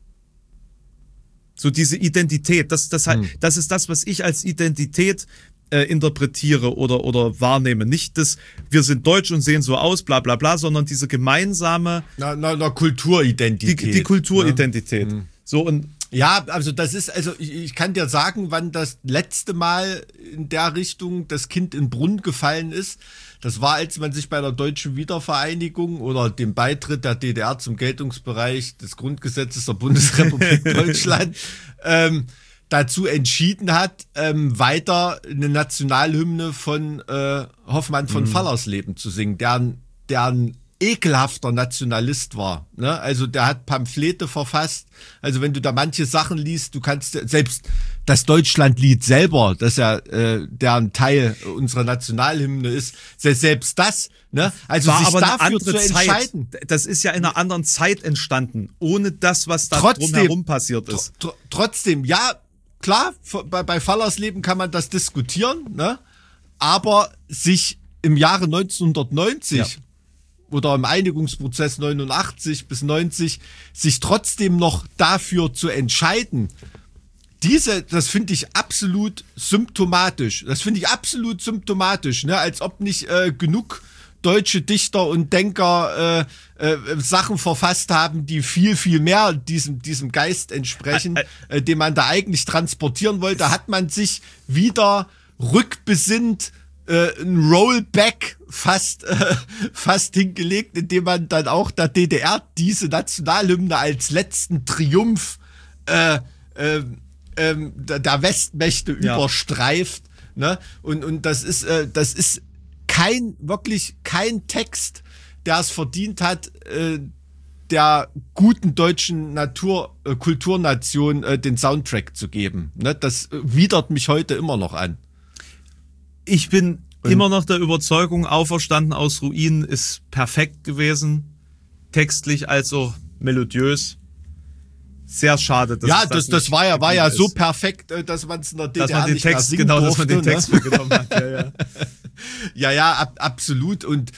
So diese Identität, das ist das, was ich als Identität interpretiere oder wahrnehme. Nicht das, wir sind deutsch und sehen so aus, bla bla bla, sondern diese gemeinsame Kulturidentität. Die Kulturidentität. Ja. So und ja, also das ist, also ich kann dir sagen, wann das letzte Mal in der Richtung das Kind in den Brunnen gefallen ist. Das war, als man sich bei der deutschen Wiedervereinigung oder dem Beitritt der DDR zum Geltungsbereich des Grundgesetzes der Bundesrepublik Deutschland dazu entschieden hat, weiter eine Nationalhymne von Hoffmann von Fallersleben zu singen, deren ekelhafter Nationalist war. Ne? Also der hat Pamphlete verfasst. Also wenn du da manche Sachen liest, du kannst selbst das Deutschlandlied selber, das ja deren Teil unserer Nationalhymne ist, selbst das, ne? Also war sich aber dafür eine zu andere entscheiden. Zeit. Das ist ja in einer anderen Zeit entstanden, ohne das, was da Trotzdem, drumherum passiert ist. Trotzdem, ja, klar, bei Fallersleben kann man das diskutieren, ne? Aber sich im Jahre 1990 oder im Einigungsprozess 89 bis 90 sich trotzdem noch dafür zu entscheiden, das finde ich absolut symptomatisch. Ne? Als ob nicht genug deutsche Dichter und Denker Sachen verfasst haben, die viel, viel mehr diesem Geist entsprechen, den man da eigentlich transportieren wollte. Hat man sich wieder rückbesinnt, ein Rollback fast hingelegt, indem man dann auch der DDR diese Nationalhymne als letzten Triumph der Westmächte überstreift. Ne? Und das ist wirklich kein Text, der es verdient hat, der guten deutschen Kulturnation den Soundtrack zu geben. Ne? Das widert mich heute immer noch an. Ich bin immer noch der Überzeugung, Auferstanden aus Ruinen ist perfekt gewesen. Textlich als auch melodiös. Sehr schade. Dass das war ja so perfekt, dass man es in der DDR nicht mehr singen durfte. Dass man den Text genommen hat. Ja, absolut. Und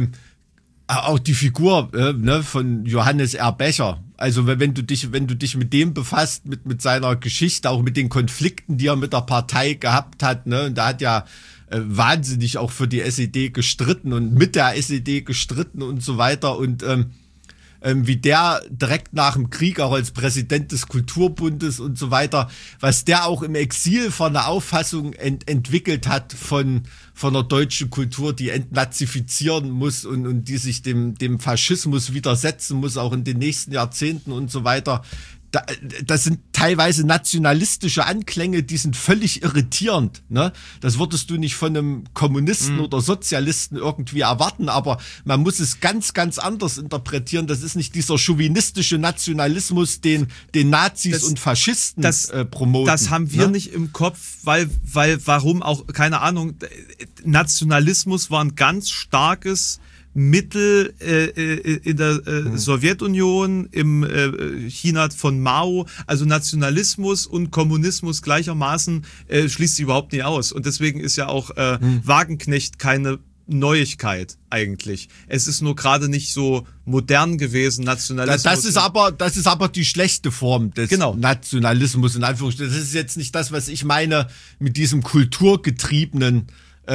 auch die Figur von Johannes R. Becher. Also wenn du dich mit dem befasst, mit seiner Geschichte, auch mit den Konflikten, die er mit der Partei gehabt hat, ne, und da hat ja wahnsinnig auch für die SED gestritten und mit der SED gestritten und so weiter und wie der direkt nach dem Krieg auch als Präsident des Kulturbundes und so weiter, was der auch im Exil von einer Auffassung entwickelt hat von der deutschen Kultur, die entnazifizieren muss und die sich dem Faschismus widersetzen muss, auch in den nächsten Jahrzehnten und so weiter. Das sind teilweise nationalistische Anklänge, die sind völlig irritierend. Ne? Das würdest du nicht von einem Kommunisten oder Sozialisten irgendwie erwarten, aber man muss es ganz, ganz anders interpretieren. Das ist nicht dieser chauvinistische Nationalismus, den Nazis und Faschisten promoten. Das haben wir nicht im Kopf, weil warum auch, keine Ahnung, Nationalismus war ein ganz starkes Mittel in der Sowjetunion, im China von Mao, also Nationalismus und Kommunismus gleichermaßen schließt sich überhaupt nicht aus. Und deswegen ist ja auch Wagenknecht keine Neuigkeit eigentlich. Es ist nur gerade nicht so modern gewesen, Nationalismus. Das ist aber die schlechte Form des Nationalismus, in Anführungsstrichen. Das ist jetzt nicht das, was ich meine mit diesem kulturgetriebenen,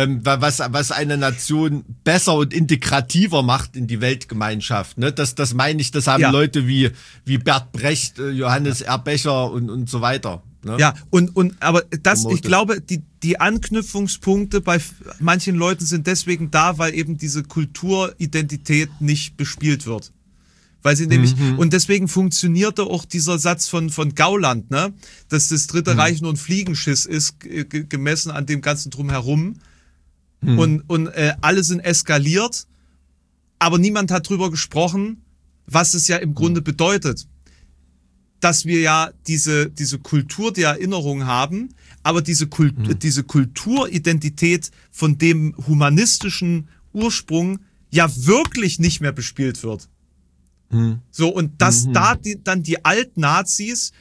was eine Nation besser und integrativer macht in die Weltgemeinschaft. Ne? Das meine ich, das haben Leute wie Bert Brecht, Johannes R. Becher und so weiter. Ne? Ja, aber ich glaube, die Anknüpfungspunkte bei manchen Leuten sind deswegen da, weil eben diese Kulturidentität nicht bespielt wird. Weil sie nämlich, und deswegen funktionierte auch dieser Satz von Gauland, ne, dass das Dritte Reich nur ein Fliegenschiss ist, gemessen an dem ganzen Drumherum. Und alle sind eskaliert, aber niemand hat drüber gesprochen, was es ja im Grunde bedeutet. Dass wir ja diese Kultur der Erinnerung haben, aber diese Kulturidentität von dem humanistischen Ursprung ja wirklich nicht mehr bespielt wird. So, und dass dann die Altnazis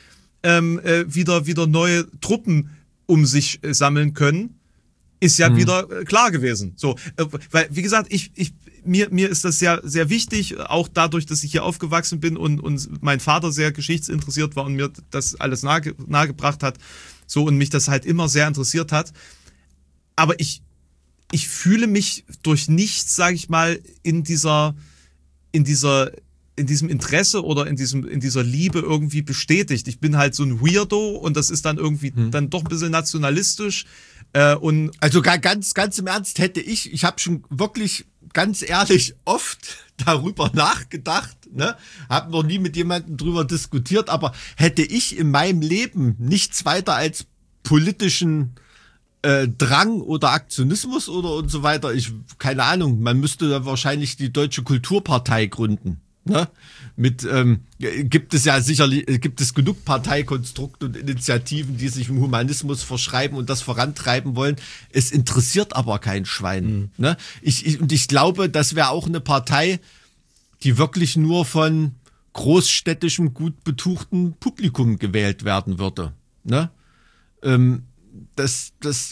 wieder neue Truppen um sich sammeln können, ist ja wieder klar gewesen. So, weil, wie gesagt, mir ist das sehr, sehr wichtig, auch dadurch, dass ich hier aufgewachsen bin und mein Vater sehr geschichtsinteressiert war und mir das alles nahegebracht hat, so, und mich das halt immer sehr interessiert hat. Aber ich fühle mich durch nichts, sage ich mal, in diesem Interesse oder in dieser Liebe irgendwie bestätigt. Ich bin halt so ein Weirdo und das ist dann irgendwie dann doch ein bisschen nationalistisch. Also ganz im Ernst ich habe schon wirklich ganz ehrlich oft darüber nachgedacht, ne? Habe noch nie mit jemandem drüber diskutiert, aber hätte ich in meinem Leben nichts weiter als politischen Drang oder Aktionismus oder und so weiter. Keine Ahnung, man müsste da wahrscheinlich die Deutsche Kulturpartei gründen. Ne? Gibt es genug Parteikonstrukte und Initiativen, die sich im Humanismus verschreiben und das vorantreiben wollen. Es interessiert aber kein Schwein. Ne? Ich glaube, das wäre auch eine Partei, die wirklich nur von großstädtischem, gut betuchten Publikum gewählt werden würde. Ne? Das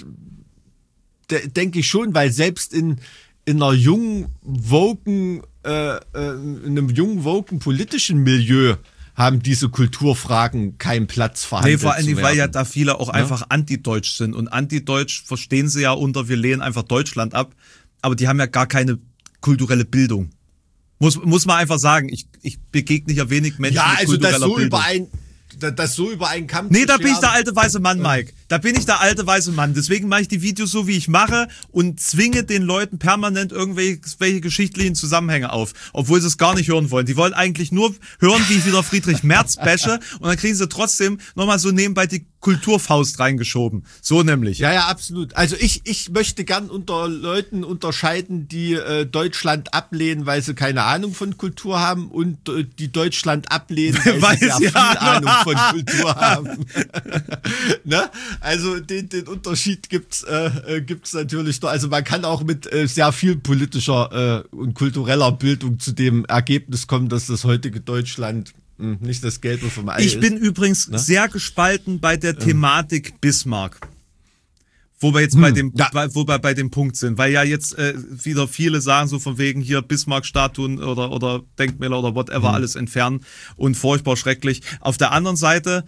denke ich schon, weil selbst in einer jungen, woken, in einem jungen, woken politischen Milieu haben diese Kulturfragen keinen Platz verhandelt. Nee, vor allem, weil ja da viele auch einfach antideutsch sind. Und antideutsch verstehen sie ja unter, wir lehnen einfach Deutschland ab. Aber die haben ja gar keine kulturelle Bildung. Muss man einfach sagen. Ich begegne ja wenig Menschen mit kultureller Bildung. Das so über einen Kamm. Nee, da bin ich der alte weiße Mann, Mike. Da bin ich der alte weiße Mann. Deswegen mache ich die Videos so, wie ich mache und zwinge den Leuten permanent irgendwelche geschichtlichen Zusammenhänge auf, obwohl sie es gar nicht hören wollen. Die wollen eigentlich nur hören, wie ich wieder Friedrich Merz bashe und dann kriegen sie trotzdem nochmal so nebenbei die Kulturfaust reingeschoben. So nämlich. Ja, absolut. Also ich möchte gern unter Leuten unterscheiden, die Deutschland ablehnen, weil sie keine Ahnung von Kultur haben und die Deutschland ablehnen, weil sie sehr viel Ahnung von Kultur haben. Ne? Also den Unterschied gibt's natürlich doch. Also man kann auch mit sehr viel politischer und kultureller Bildung zu dem Ergebnis kommen, dass das heutige Deutschland nicht das Gelbe vom Ei ist. Ich bin übrigens sehr gespalten bei der Thematik Bismarck. Wo wir jetzt bei dem Punkt sind, weil ja jetzt wieder viele sagen so von wegen hier Bismarck-Statuen oder Denkmäler oder whatever alles entfernen und furchtbar schrecklich. Auf der anderen Seite,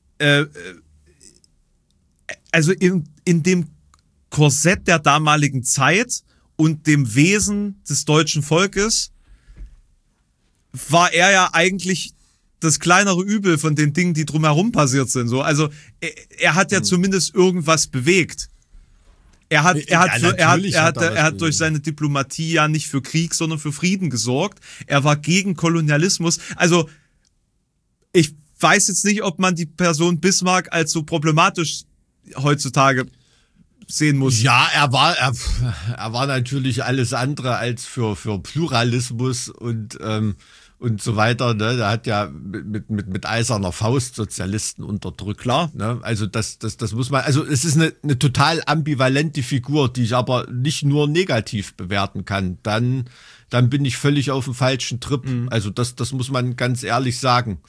also in dem Korsett der damaligen Zeit und dem Wesen des deutschen Volkes war er ja eigentlich das kleinere Übel von den Dingen, die drumherum passiert sind. So, also er hat ja zumindest irgendwas bewegt. Er hat durch seine Diplomatie ja nicht für Krieg, sondern für Frieden gesorgt. Er war gegen Kolonialismus. Also ich weiß jetzt nicht, ob man die Person Bismarck als so problematisch heutzutage sehen muss. Ja, er war natürlich alles andere als für Pluralismus und so weiter, ne? Der hat ja mit eiserner Faust Sozialisten unterdrückt. Klar. Ne? Also das muss man, also es ist eine total ambivalente Figur, die ich aber nicht nur negativ bewerten kann. Dann bin ich völlig auf dem falschen Trip. Also das muss man ganz ehrlich sagen.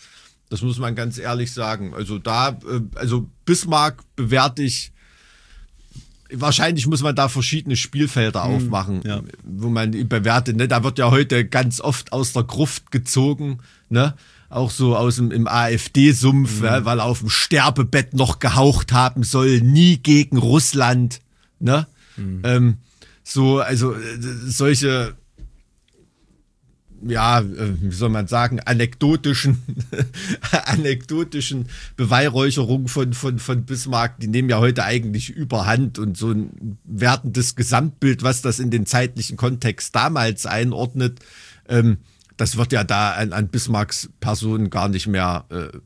Also Bismarck bewerte ich. Wahrscheinlich muss man da verschiedene Spielfelder aufmachen, wo man ihn bewertet. Ne? Da wird ja heute ganz oft aus der Gruft gezogen, ne? Auch so im AfD-Sumpf, weil er auf dem Sterbebett noch gehaucht haben soll, nie gegen Russland. Ne? Solche, wie soll man sagen, anekdotischen Beweihräucherungen von Bismarck, die nehmen ja heute eigentlich überhand und so ein wertendes Gesamtbild, was das in den zeitlichen Kontext damals einordnet, das wird ja da an Bismarcks Person gar nicht mehr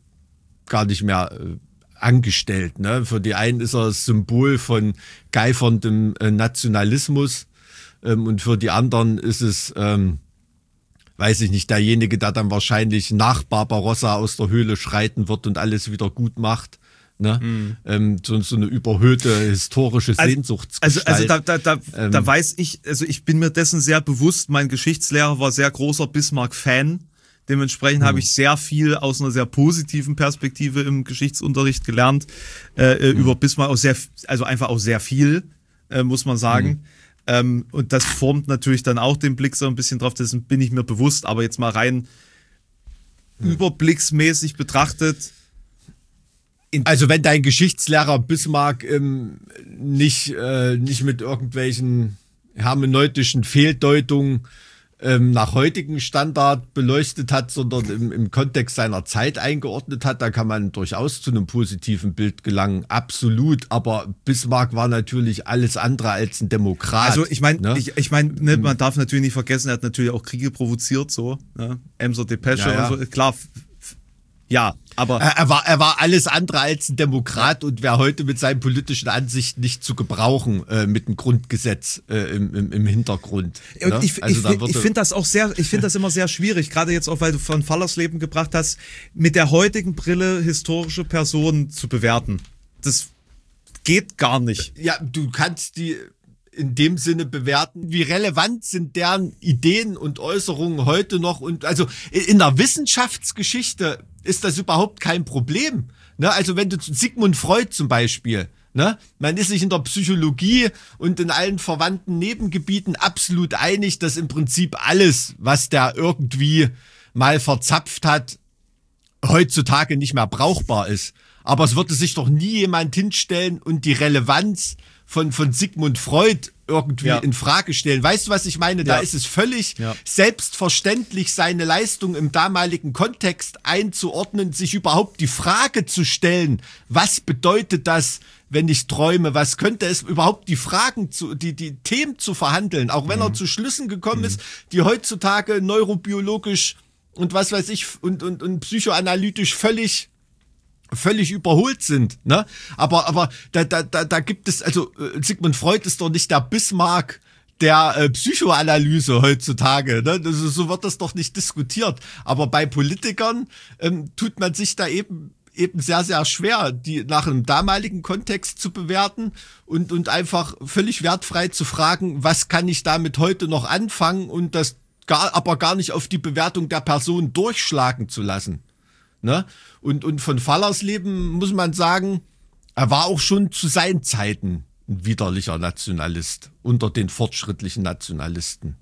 angestellt. Ne? Für die einen ist er das Symbol von geiferndem Nationalismus und für die anderen ist es weiß ich nicht, derjenige, der dann wahrscheinlich nach Barbarossa aus der Höhle schreiten wird und alles wieder gut macht. Ne? So eine überhöhte historische Sehnsuchtsgestalt. Also da weiß ich, also ich bin mir dessen sehr bewusst, mein Geschichtslehrer war sehr großer Bismarck-Fan. Dementsprechend habe ich sehr viel aus einer sehr positiven Perspektive im Geschichtsunterricht gelernt, über Bismarck, einfach auch sehr viel, muss man sagen. Und das formt natürlich dann auch den Blick so ein bisschen drauf, dessen bin ich mir bewusst, aber jetzt mal rein überblicksmäßig betrachtet. Also wenn dein Geschichtslehrer Bismarck nicht mit irgendwelchen hermeneutischen Fehldeutungen nach heutigem Standard beleuchtet hat, sondern im Kontext seiner Zeit eingeordnet hat, da kann man durchaus zu einem positiven Bild gelangen, absolut. Aber Bismarck war natürlich alles andere als ein Demokrat. Also ich meine, ne? Man darf natürlich nicht vergessen, er hat natürlich auch Kriege provoziert, so, ne? Emser Depesche und so, klar. Ja, Aber er war alles andere als ein Demokrat und wäre heute mit seinen politischen Ansichten nicht zu gebrauchen mit dem Grundgesetz im Hintergrund. Ne? Ich finde das auch ich finde das immer sehr schwierig, gerade jetzt auch, weil du von Fallersleben gebracht hast, mit der heutigen Brille historische Personen zu bewerten. Das geht gar nicht. Ja, du kannst die in dem Sinne bewerten, wie relevant sind deren Ideen und Äußerungen heute noch. Und also in der Wissenschaftsgeschichte ist das überhaupt kein Problem. Ne? Also wenn du Sigmund Freud zum Beispiel, ne? Man ist sich in der Psychologie und in allen verwandten Nebengebieten absolut einig, dass im Prinzip alles, was der irgendwie mal verzapft hat, heutzutage nicht mehr brauchbar ist. Aber es würde sich doch nie jemand hinstellen und die Relevanz von Sigmund Freud irgendwie in Frage stellen. Weißt du, was ich meine? Da ist es völlig selbstverständlich, seine Leistung im damaligen Kontext einzuordnen, sich überhaupt die Frage zu stellen, was bedeutet das, wenn ich träume? Was könnte es überhaupt die Themen zu verhandeln? Auch wenn er zu Schlüssen gekommen ist, die heutzutage neurobiologisch und was weiß ich und psychoanalytisch völlig überholt sind, ne? Aber da gibt es, also Sigmund Freud ist doch nicht der Bismarck der Psychoanalyse heutzutage, ne? So wird das doch nicht diskutiert. Aber bei Politikern tut man sich da eben sehr, sehr schwer, die nach einem damaligen Kontext zu bewerten und einfach völlig wertfrei zu fragen, was kann ich damit heute noch anfangen und das aber gar nicht auf die Bewertung der Person durchschlagen zu lassen. Ne? Und von Fallersleben muss man sagen, er war auch schon zu seinen Zeiten ein widerlicher Nationalist unter den fortschrittlichen Nationalisten.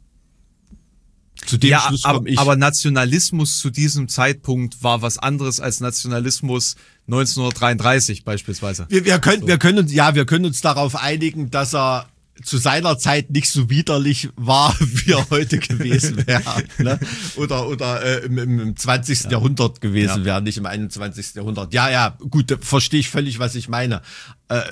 Zu dem Schluss komme ich. Aber Nationalismus zu diesem Zeitpunkt war was anderes als Nationalismus 1933 beispielsweise. Wir können uns darauf einigen, dass er zu seiner Zeit nicht so widerlich war, wie er heute gewesen wäre. Ne? Oder im 20. Jahrhundert gewesen wäre, nicht im 21. Jahrhundert. Ja, gut, verstehe ich völlig, was ich meine. Ja,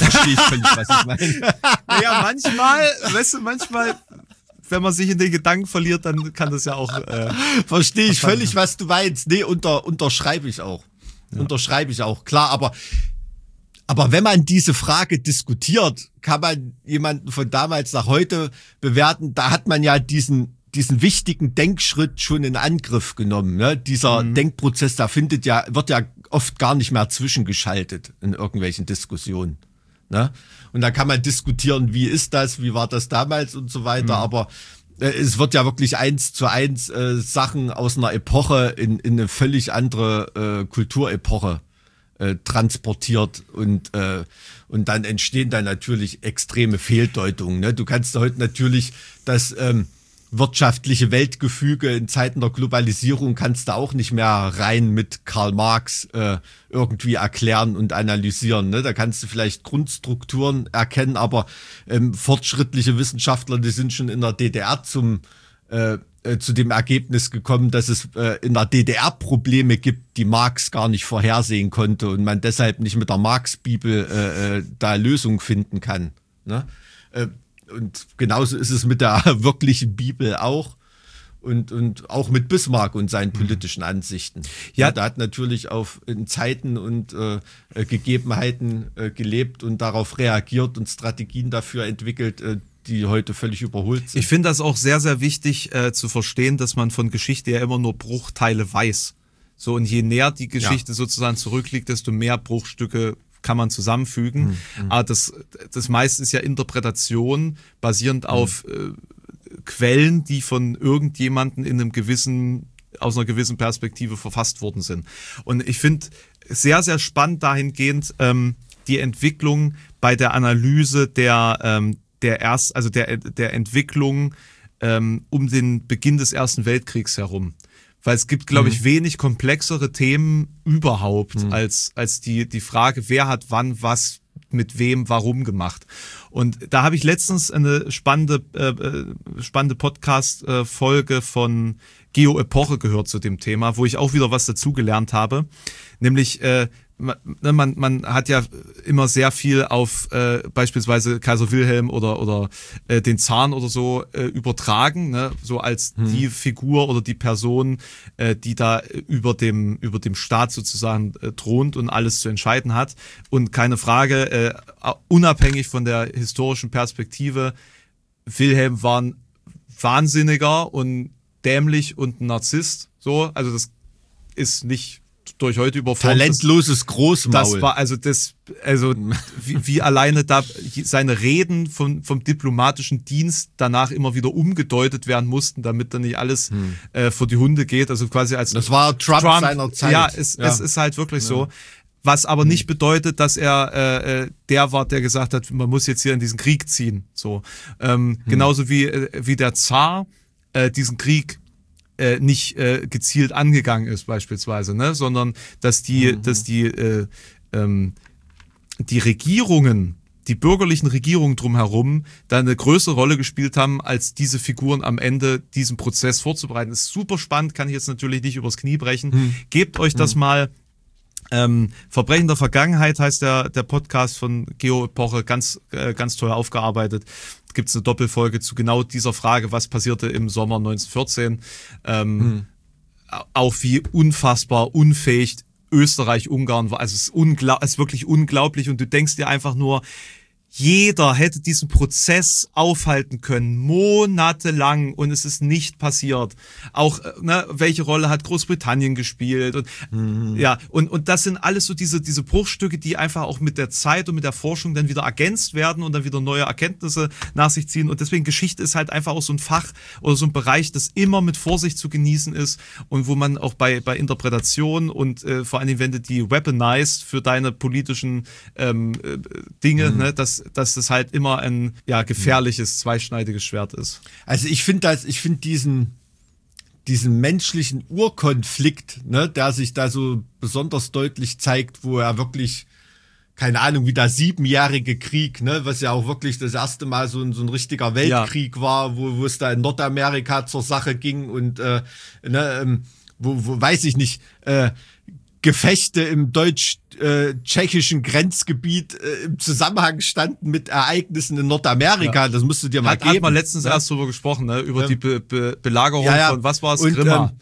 manchmal, wenn man sich in den Gedanken verliert, dann kann das ja auch... verstehe ich völlig, was du meinst. Nee, unterschreibe ich auch. Ja. Unterschreibe ich auch, klar, aber wenn man diese Frage diskutiert, kann man jemanden von damals nach heute bewerten. Da hat man ja diesen wichtigen Denkschritt schon in Angriff genommen. Ne? Dieser Denkprozess, wird ja oft gar nicht mehr zwischengeschaltet in irgendwelchen Diskussionen. Ne? Und da kann man diskutieren, wie ist das, wie war das damals und so weiter. Aber es wird ja wirklich 1:1 Sachen aus einer Epoche in eine völlig andere Kulturepoche transportiert und dann entstehen dann natürlich extreme Fehldeutungen. Ne? Du kannst heute natürlich das wirtschaftliche Weltgefüge in Zeiten der Globalisierung kannst du auch nicht mehr rein mit Karl Marx irgendwie erklären und analysieren. Ne? Da kannst du vielleicht Grundstrukturen erkennen, aber fortschrittliche Wissenschaftler, die sind schon in der DDR zu dem Ergebnis gekommen, dass es in der DDR Probleme gibt, die Marx gar nicht vorhersehen konnte und man deshalb nicht mit der Marx-Bibel da Lösungen finden kann. Ne? Und genauso ist es mit der wirklichen Bibel auch und auch mit Bismarck und seinen politischen Ansichten. Ja, da hat natürlich in Zeiten und Gegebenheiten gelebt und darauf reagiert und Strategien dafür entwickelt, die heute völlig überholt sind. Ich finde das auch sehr, sehr wichtig zu verstehen, dass man von Geschichte ja immer nur Bruchteile weiß. So, und je näher die Geschichte sozusagen zurückliegt, desto mehr Bruchstücke kann man zusammenfügen. Aber das meiste ist ja Interpretation, basierend auf Quellen, die von irgendjemanden aus einer gewissen Perspektive verfasst worden sind. Und ich finde sehr, sehr spannend dahingehend die Entwicklung bei der Analyse der Entwicklung um den Beginn des Ersten Weltkriegs herum. Weil es gibt, glaube ich, wenig komplexere Themen überhaupt als die Frage, wer hat wann was mit wem warum gemacht. Und da habe ich letztens eine spannende Podcast-Folge von Geo Epoche gehört zu dem Thema, wo ich auch wieder was dazugelernt habe. Nämlich man hat ja immer sehr viel auf beispielsweise Kaiser Wilhelm oder den Zaren oder so übertragen, ne? So als die Figur oder die Person, die da über dem Staat sozusagen thront und alles zu entscheiden hat. Und keine Frage, unabhängig von der historischen Perspektive, Wilhelm war ein Wahnsinniger und dämlich und ein Narzisst. So, also das ist nicht durch heute überformt. Talentloses Großmaul. Das war wie alleine da seine Reden vom diplomatischen Dienst danach immer wieder umgedeutet werden mussten, damit dann nicht alles vor die Hunde geht. Also quasi als das war Trump seiner Zeit. Ja, es ist halt wirklich so. Was aber nicht bedeutet, dass er der war, der gesagt hat, man muss jetzt hier in diesen Krieg ziehen. So genauso wie der Zar diesen Krieg nicht gezielt angegangen ist beispielsweise, ne, sondern dass die Regierungen, die bürgerlichen Regierungen drumherum, da eine größere Rolle gespielt haben, als diese Figuren am Ende diesen Prozess vorzubereiten. Das ist super spannend, kann ich jetzt natürlich nicht übers Knie brechen. Gebt euch das mal. Verbrechen der Vergangenheit heißt der Podcast von Geo Epoche, ganz toll aufgearbeitet. Gibt es eine Doppelfolge zu genau dieser Frage, was passierte im Sommer 1914. Auch wie unfassbar unfähig Österreich-Ungarn war. Also es ist wirklich unglaublich und du denkst dir einfach nur, jeder hätte diesen Prozess aufhalten können, monatelang, und es ist nicht passiert. Auch, welche Rolle hat Großbritannien gespielt? Und, ja, und das sind alles so diese Bruchstücke, die einfach auch mit der Zeit und mit der Forschung dann wieder ergänzt werden und dann wieder neue Erkenntnisse nach sich ziehen. Und deswegen Geschichte ist halt einfach auch so ein Fach oder so ein Bereich, das immer mit Vorsicht zu genießen ist und wo man auch bei Interpretation und vor allen Dingen, wenn du die weaponized für deine politischen Dinge, ne, dass das halt immer ein gefährliches, zweischneidiges Schwert ist. Also ich finde diesen menschlichen Urkonflikt, ne, der sich da so besonders deutlich zeigt, wo er wirklich, keine Ahnung, wie der 7-jährige Krieg, ne, was ja auch wirklich das erste Mal so ein richtiger Weltkrieg war, wo es da in Nordamerika zur Sache ging und wo weiß ich nicht, Gefechte im deutsch-tschechischen Grenzgebiet im Zusammenhang standen mit Ereignissen in Nordamerika. Ja. Das musst du dir mal geben. Hat man letztens erst drüber gesprochen, ne? Über die Belagerung von, was war es, Grimma.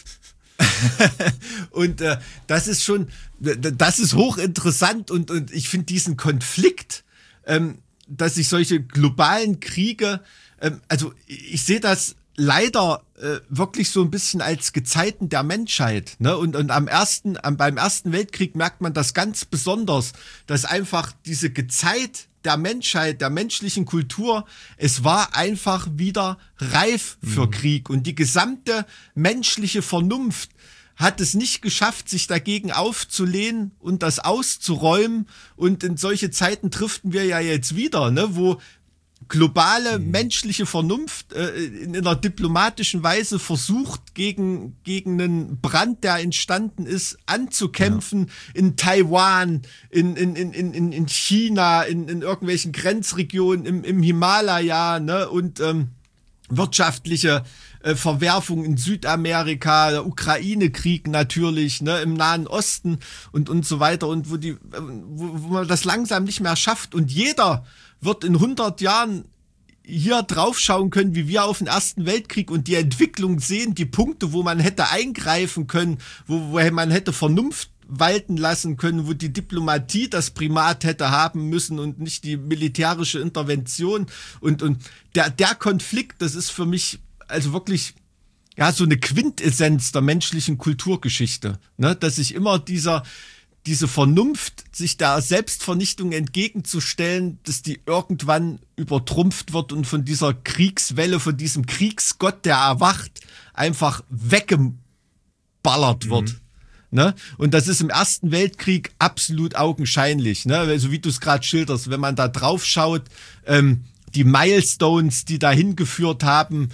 Und das ist hochinteressant und ich finde diesen Konflikt, dass sich solche globalen Kriege, also ich sehe das leider wirklich so ein bisschen als Gezeiten der Menschheit, ne? Und beim Ersten Weltkrieg merkt man das ganz besonders, dass einfach diese Gezeit der Menschheit, der menschlichen Kultur, es war einfach wieder reif für Krieg und die gesamte menschliche Vernunft hat es nicht geschafft, sich dagegen aufzulehnen und das auszuräumen, und in solche Zeiten driften wir ja jetzt wieder, ne? Wo globale menschliche Vernunft in einer diplomatischen Weise versucht, gegen einen Brand, der entstanden ist, anzukämpfen, in Taiwan, in China, in irgendwelchen Grenzregionen, im Himalaya, ne, und wirtschaftliche Verwerfung in Südamerika, der Ukraine-Krieg natürlich, ne, im Nahen Osten und so weiter, und wo man das langsam nicht mehr schafft, und jeder wird in 100 Jahren hier draufschauen können, wie wir auf den Ersten Weltkrieg und die Entwicklung sehen, die Punkte, wo man hätte eingreifen können, wo man hätte Vernunft walten lassen können, wo die Diplomatie das Primat hätte haben müssen und nicht die militärische Intervention. Und der Konflikt, das ist für mich also wirklich so eine Quintessenz der menschlichen Kulturgeschichte, ne? Dass sich immer diese Vernunft, sich der Selbstvernichtung entgegenzustellen, dass die irgendwann übertrumpft wird und von dieser Kriegswelle, von diesem Kriegsgott, der erwacht, einfach weggeballert wird. Ne? Und das ist im Ersten Weltkrieg absolut augenscheinlich. Ne? Also wie du es gerade schilderst, wenn man da drauf schaut, die Milestones, die dahin geführt haben,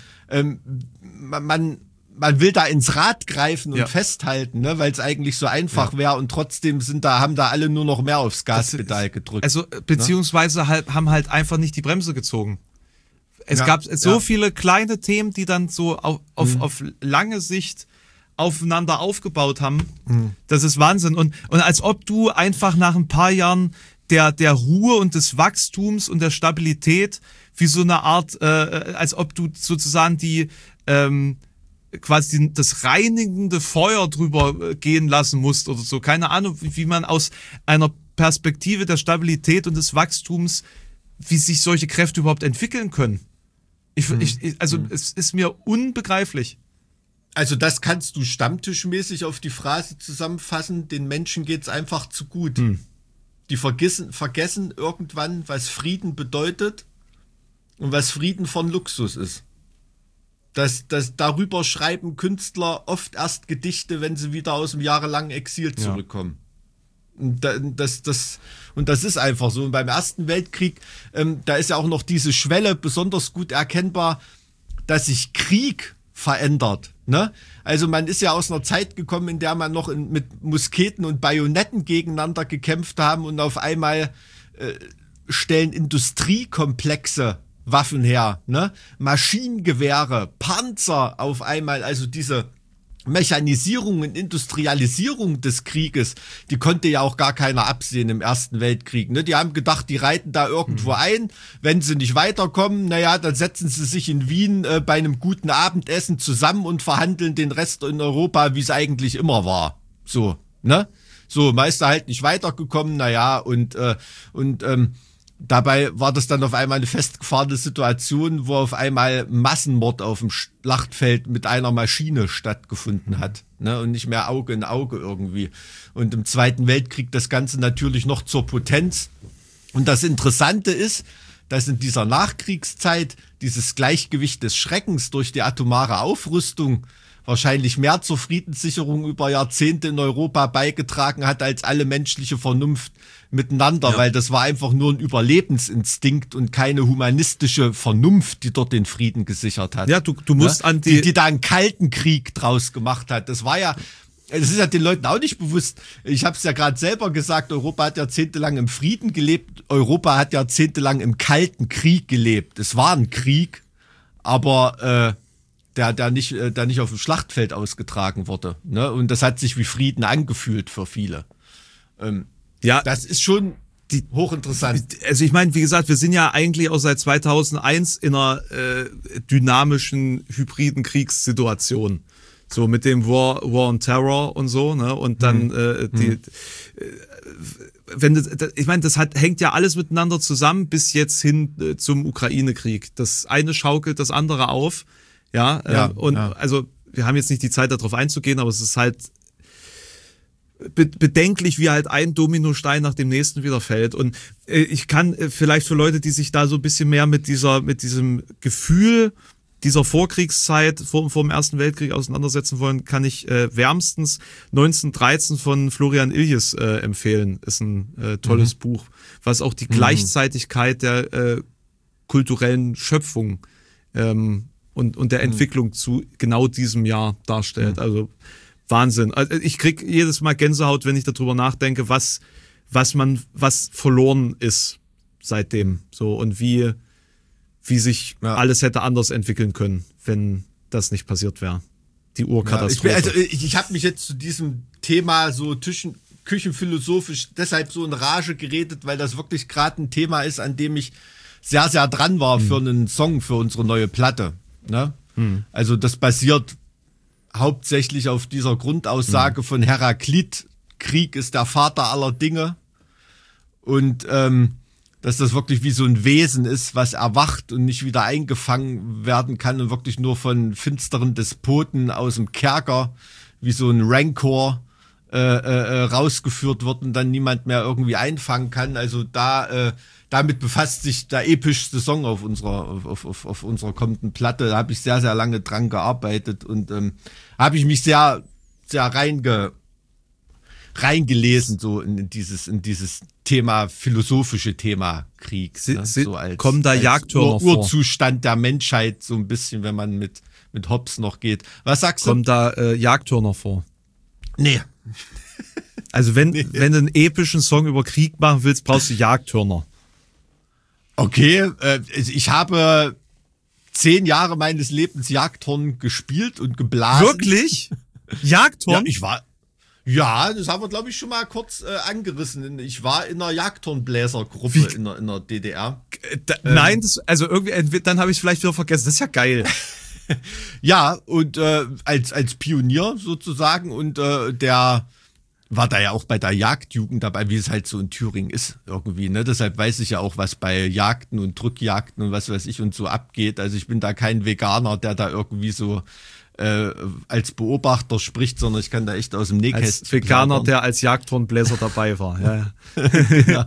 man will da ins Rad greifen und festhalten, ne, weil es eigentlich so einfach wäre, und trotzdem haben da alle nur noch mehr aufs Gaspedal gedrückt. Also beziehungsweise haben halt einfach nicht die Bremse gezogen. Es gab so viele kleine Themen, die dann so auf lange Sicht aufeinander aufgebaut haben. Das ist Wahnsinn. Und als ob du einfach nach ein paar Jahren der Ruhe und des Wachstums und der Stabilität wie so eine Art, als ob du sozusagen quasi das reinigende Feuer drüber gehen lassen musst oder so. Keine Ahnung, wie man aus einer Perspektive der Stabilität und des Wachstums, wie sich solche Kräfte überhaupt entwickeln können. Es ist mir unbegreiflich. Also das kannst du stammtischmäßig auf die Phrase zusammenfassen, den Menschen geht's einfach zu gut. Die vergessen irgendwann, was Frieden bedeutet und was Frieden von Luxus ist. Darüber schreiben Künstler oft erst Gedichte, wenn sie wieder aus dem jahrelangen Exil zurückkommen. Und das ist einfach so. Und beim Ersten Weltkrieg, da ist ja auch noch diese Schwelle besonders gut erkennbar, dass sich Krieg verändert. Ne? Also man ist ja aus einer Zeit gekommen, in der man noch mit Musketen und Bajonetten gegeneinander gekämpft haben und auf einmal stellen Industriekomplexe Waffen her, ne? Maschinengewehre, Panzer auf einmal, also diese Mechanisierung und Industrialisierung des Krieges, die konnte ja auch gar keiner absehen im Ersten Weltkrieg. Ne? Die haben gedacht, die reiten da irgendwo ein, wenn sie nicht weiterkommen, naja, dann setzen sie sich in Wien bei einem guten Abendessen zusammen und verhandeln den Rest in Europa, wie es eigentlich immer war. So, ne? So, Meister halt nicht weitergekommen, naja, und dabei war das dann auf einmal eine festgefahrene Situation, wo auf einmal Massenmord auf dem Schlachtfeld mit einer Maschine stattgefunden hat, ne? Und nicht mehr Auge in Auge irgendwie. Und im Zweiten Weltkrieg das Ganze natürlich noch zur Potenz. Und das Interessante ist, dass in dieser Nachkriegszeit dieses Gleichgewicht des Schreckens durch die atomare Aufrüstung wahrscheinlich mehr zur Friedenssicherung über Jahrzehnte in Europa beigetragen hat als alle menschliche Vernunft miteinander, weil das war einfach nur ein Überlebensinstinkt und keine humanistische Vernunft, die dort den Frieden gesichert hat. Ja, du musst an die da einen kalten Krieg draus gemacht hat. Das ist ja den Leuten auch nicht bewusst. Ich habe es ja gerade selber gesagt, Europa hat jahrzehntelang im Frieden gelebt, Europa hat jahrzehntelang im kalten Krieg gelebt. Es war ein Krieg, aber der nicht auf dem Schlachtfeld ausgetragen wurde. Ne? Und das hat sich wie Frieden angefühlt für viele. Ja, das ist schon hochinteressant. Also ich meine, wie gesagt, wir sind ja eigentlich auch seit 2001 in einer dynamischen, hybriden Kriegssituation. So mit dem War on Terror und so, ne? Und dann ich meine, hängt ja alles miteinander zusammen bis jetzt hin zum Ukraine-Krieg. Das eine schaukelt das andere auf. Also wir haben jetzt nicht die Zeit, darauf einzugehen, aber es ist halt bedenklich, wie halt ein Dominostein nach dem nächsten wieder fällt. Und ich kann vielleicht für Leute, die sich da so ein bisschen mehr mit diesem Gefühl dieser Vorkriegszeit vor dem Ersten Weltkrieg auseinandersetzen wollen, kann ich wärmstens 1913 von Florian Illies empfehlen. Ist ein tolles Buch, was auch die Gleichzeitigkeit der kulturellen Schöpfung und der Entwicklung zu genau diesem Jahr darstellt. Also Wahnsinn. Also ich krieg jedes Mal Gänsehaut, wenn ich darüber nachdenke, was verloren ist seitdem. So und wie sich alles hätte anders entwickeln können, wenn das nicht passiert wäre. Die Urkatastrophe. Ich habe mich jetzt zu diesem Thema so küchenphilosophisch deshalb so in Rage geredet, weil das wirklich gerade ein Thema ist, an dem ich sehr, sehr dran war für einen Song für unsere neue Platte. Ne? Also das basiert hauptsächlich auf dieser Grundaussage von Heraklit, Krieg ist der Vater aller Dinge. Und dass das wirklich wie so ein Wesen ist, was erwacht und nicht wieder eingefangen werden kann und wirklich nur von finsteren Despoten aus dem Kerker wie so ein Rancor rausgeführt wird und dann niemand mehr irgendwie einfangen kann. Also damit befasst sich der epischste Song auf unserer kommenden Platte. Da habe ich sehr, sehr lange dran gearbeitet und habe ich mich sehr, sehr reingelesen so in dieses Thema, philosophische Thema Krieg. So kommen da Jagdhörner vor? Urzustand der Menschheit so ein bisschen, wenn man mit Hobbes noch geht. Was sagst du? Kommen da Jagdhörner vor? Nee. Also wenn du einen epischen Song über Krieg machen willst, brauchst du Jagdhörner. Okay, ich habe 10 Jahre meines Lebens Jagdhorn gespielt und geblasen. Wirklich? Jagdhorn? Ja, Ja, das haben wir, glaube ich, schon mal kurz angerissen. Ich war in einer Jagdhornbläsergruppe in der DDR. Nein, also irgendwie, dann habe ich es vielleicht wieder vergessen. Das ist ja geil. Ja, und als Pionier sozusagen und der war da ja auch bei der Jagdjugend dabei, wie es halt so in Thüringen ist irgendwie, ne? Deshalb weiß ich ja auch, was bei Jagden und Drückjagden und was weiß ich und so abgeht. Also ich bin da kein Veganer, der da irgendwie so als Beobachter spricht, sondern ich kann da echt aus dem Nähkästchen Als Veganer, plaudern. der als Jagdhornbläser dabei war. Ja. Genau.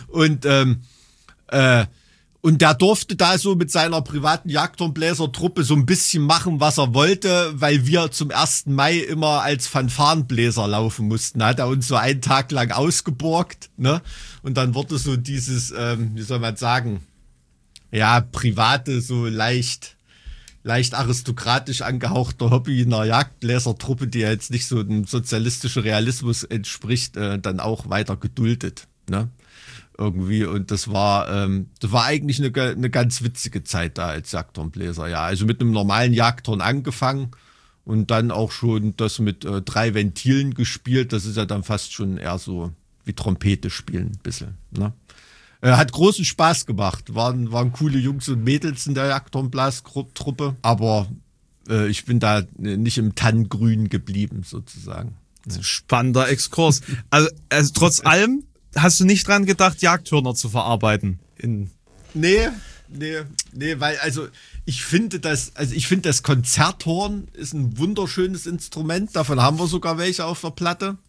Und der durfte da so mit seiner privaten Jagdhornbläsertruppe so ein bisschen machen, was er wollte, weil wir zum 1. Mai immer als Fanfarenbläser laufen mussten. Da hat er uns so einen Tag lang ausgeborgt, ne? Und dann wurde so dieses, wie soll man sagen, ja, private, so leicht aristokratisch angehauchter Hobby in einer Jagdbläsertruppe, die ja jetzt nicht so dem sozialistischen Realismus entspricht, dann auch weiter geduldet, ne? Irgendwie, und das war eigentlich eine ganz witzige Zeit da als Jagdhornbläser, ja. Also mit einem normalen Jagdhorn angefangen und dann auch schon das mit 3 Ventilen gespielt. Das ist ja dann fast schon eher so wie Trompete spielen, ein bisschen, ne? Hat großen Spaß gemacht. Waren coole Jungs und Mädels in der Jagdhornblastruppe, aber ich bin da nicht im Tannengrün geblieben, sozusagen. Spannender Exkurs. Also trotz allem hast du nicht dran gedacht, Jagdhörner zu verarbeiten? Nee, weil ich finde das Konzerthorn ist ein wunderschönes Instrument, davon haben wir sogar welche auf der Platte.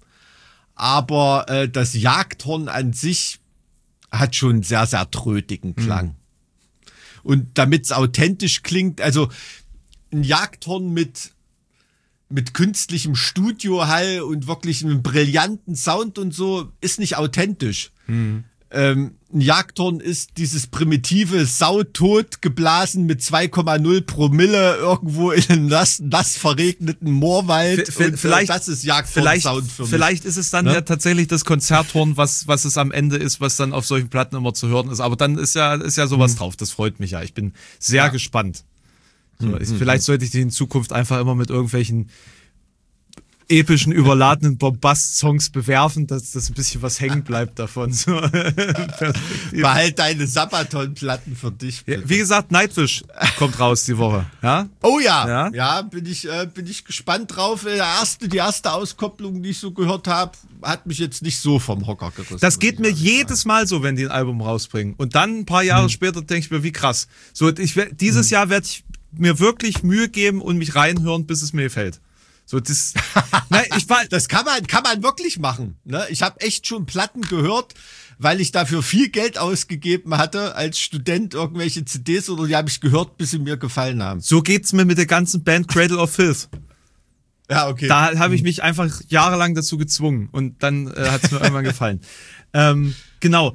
Aber das Jagdhorn an sich hat schon einen sehr, sehr trötigen Klang. Und damit es authentisch klingt, also ein Jagdhorn mit künstlichem Studiohall und wirklich einem brillanten Sound und so ist nicht authentisch. Ein Jagdhorn ist dieses primitive sautot geblasen mit 2,0 Promille irgendwo in einem nass verregneten Moorwald. Vielleicht, das ist Jagdhorn-Sound für mich. Vielleicht ist es dann ja tatsächlich das Konzerthorn, was es am Ende ist, was dann auf solchen Platten immer zu hören ist. Aber dann ist ja sowas drauf. Das freut mich ja. Ich bin sehr gespannt. So, vielleicht sollte ich die in Zukunft einfach immer mit irgendwelchen epischen, überladenen Bombast-Songs bewerfen, dass das ein bisschen was hängen bleibt davon. So. Behalt deine Sabaton-Platten für dich. Ja, wie gesagt, Nightwish kommt raus die Woche. Ja? Oh ja, bin ich gespannt drauf. Die erste Auskopplung, die ich so gehört habe, hat mich jetzt nicht so vom Hocker gerissen. Das geht mir jedes Mal so, wenn die ein Album rausbringen. Und dann ein paar Jahre später denke ich mir, wie krass. So, dieses Jahr werde ich mir wirklich Mühe geben und mich reinhören, bis es mir gefällt. So, das, das kann man wirklich machen. Ne? Ich habe echt schon Platten gehört, weil ich dafür viel Geld ausgegeben hatte als Student, irgendwelche CDs, oder die habe ich gehört, bis sie mir gefallen haben. So geht's mir mit der ganzen Band Cradle of Filth. Ja, okay. Da habe ich mich einfach jahrelang dazu gezwungen und dann hat es mir irgendwann gefallen. Genau.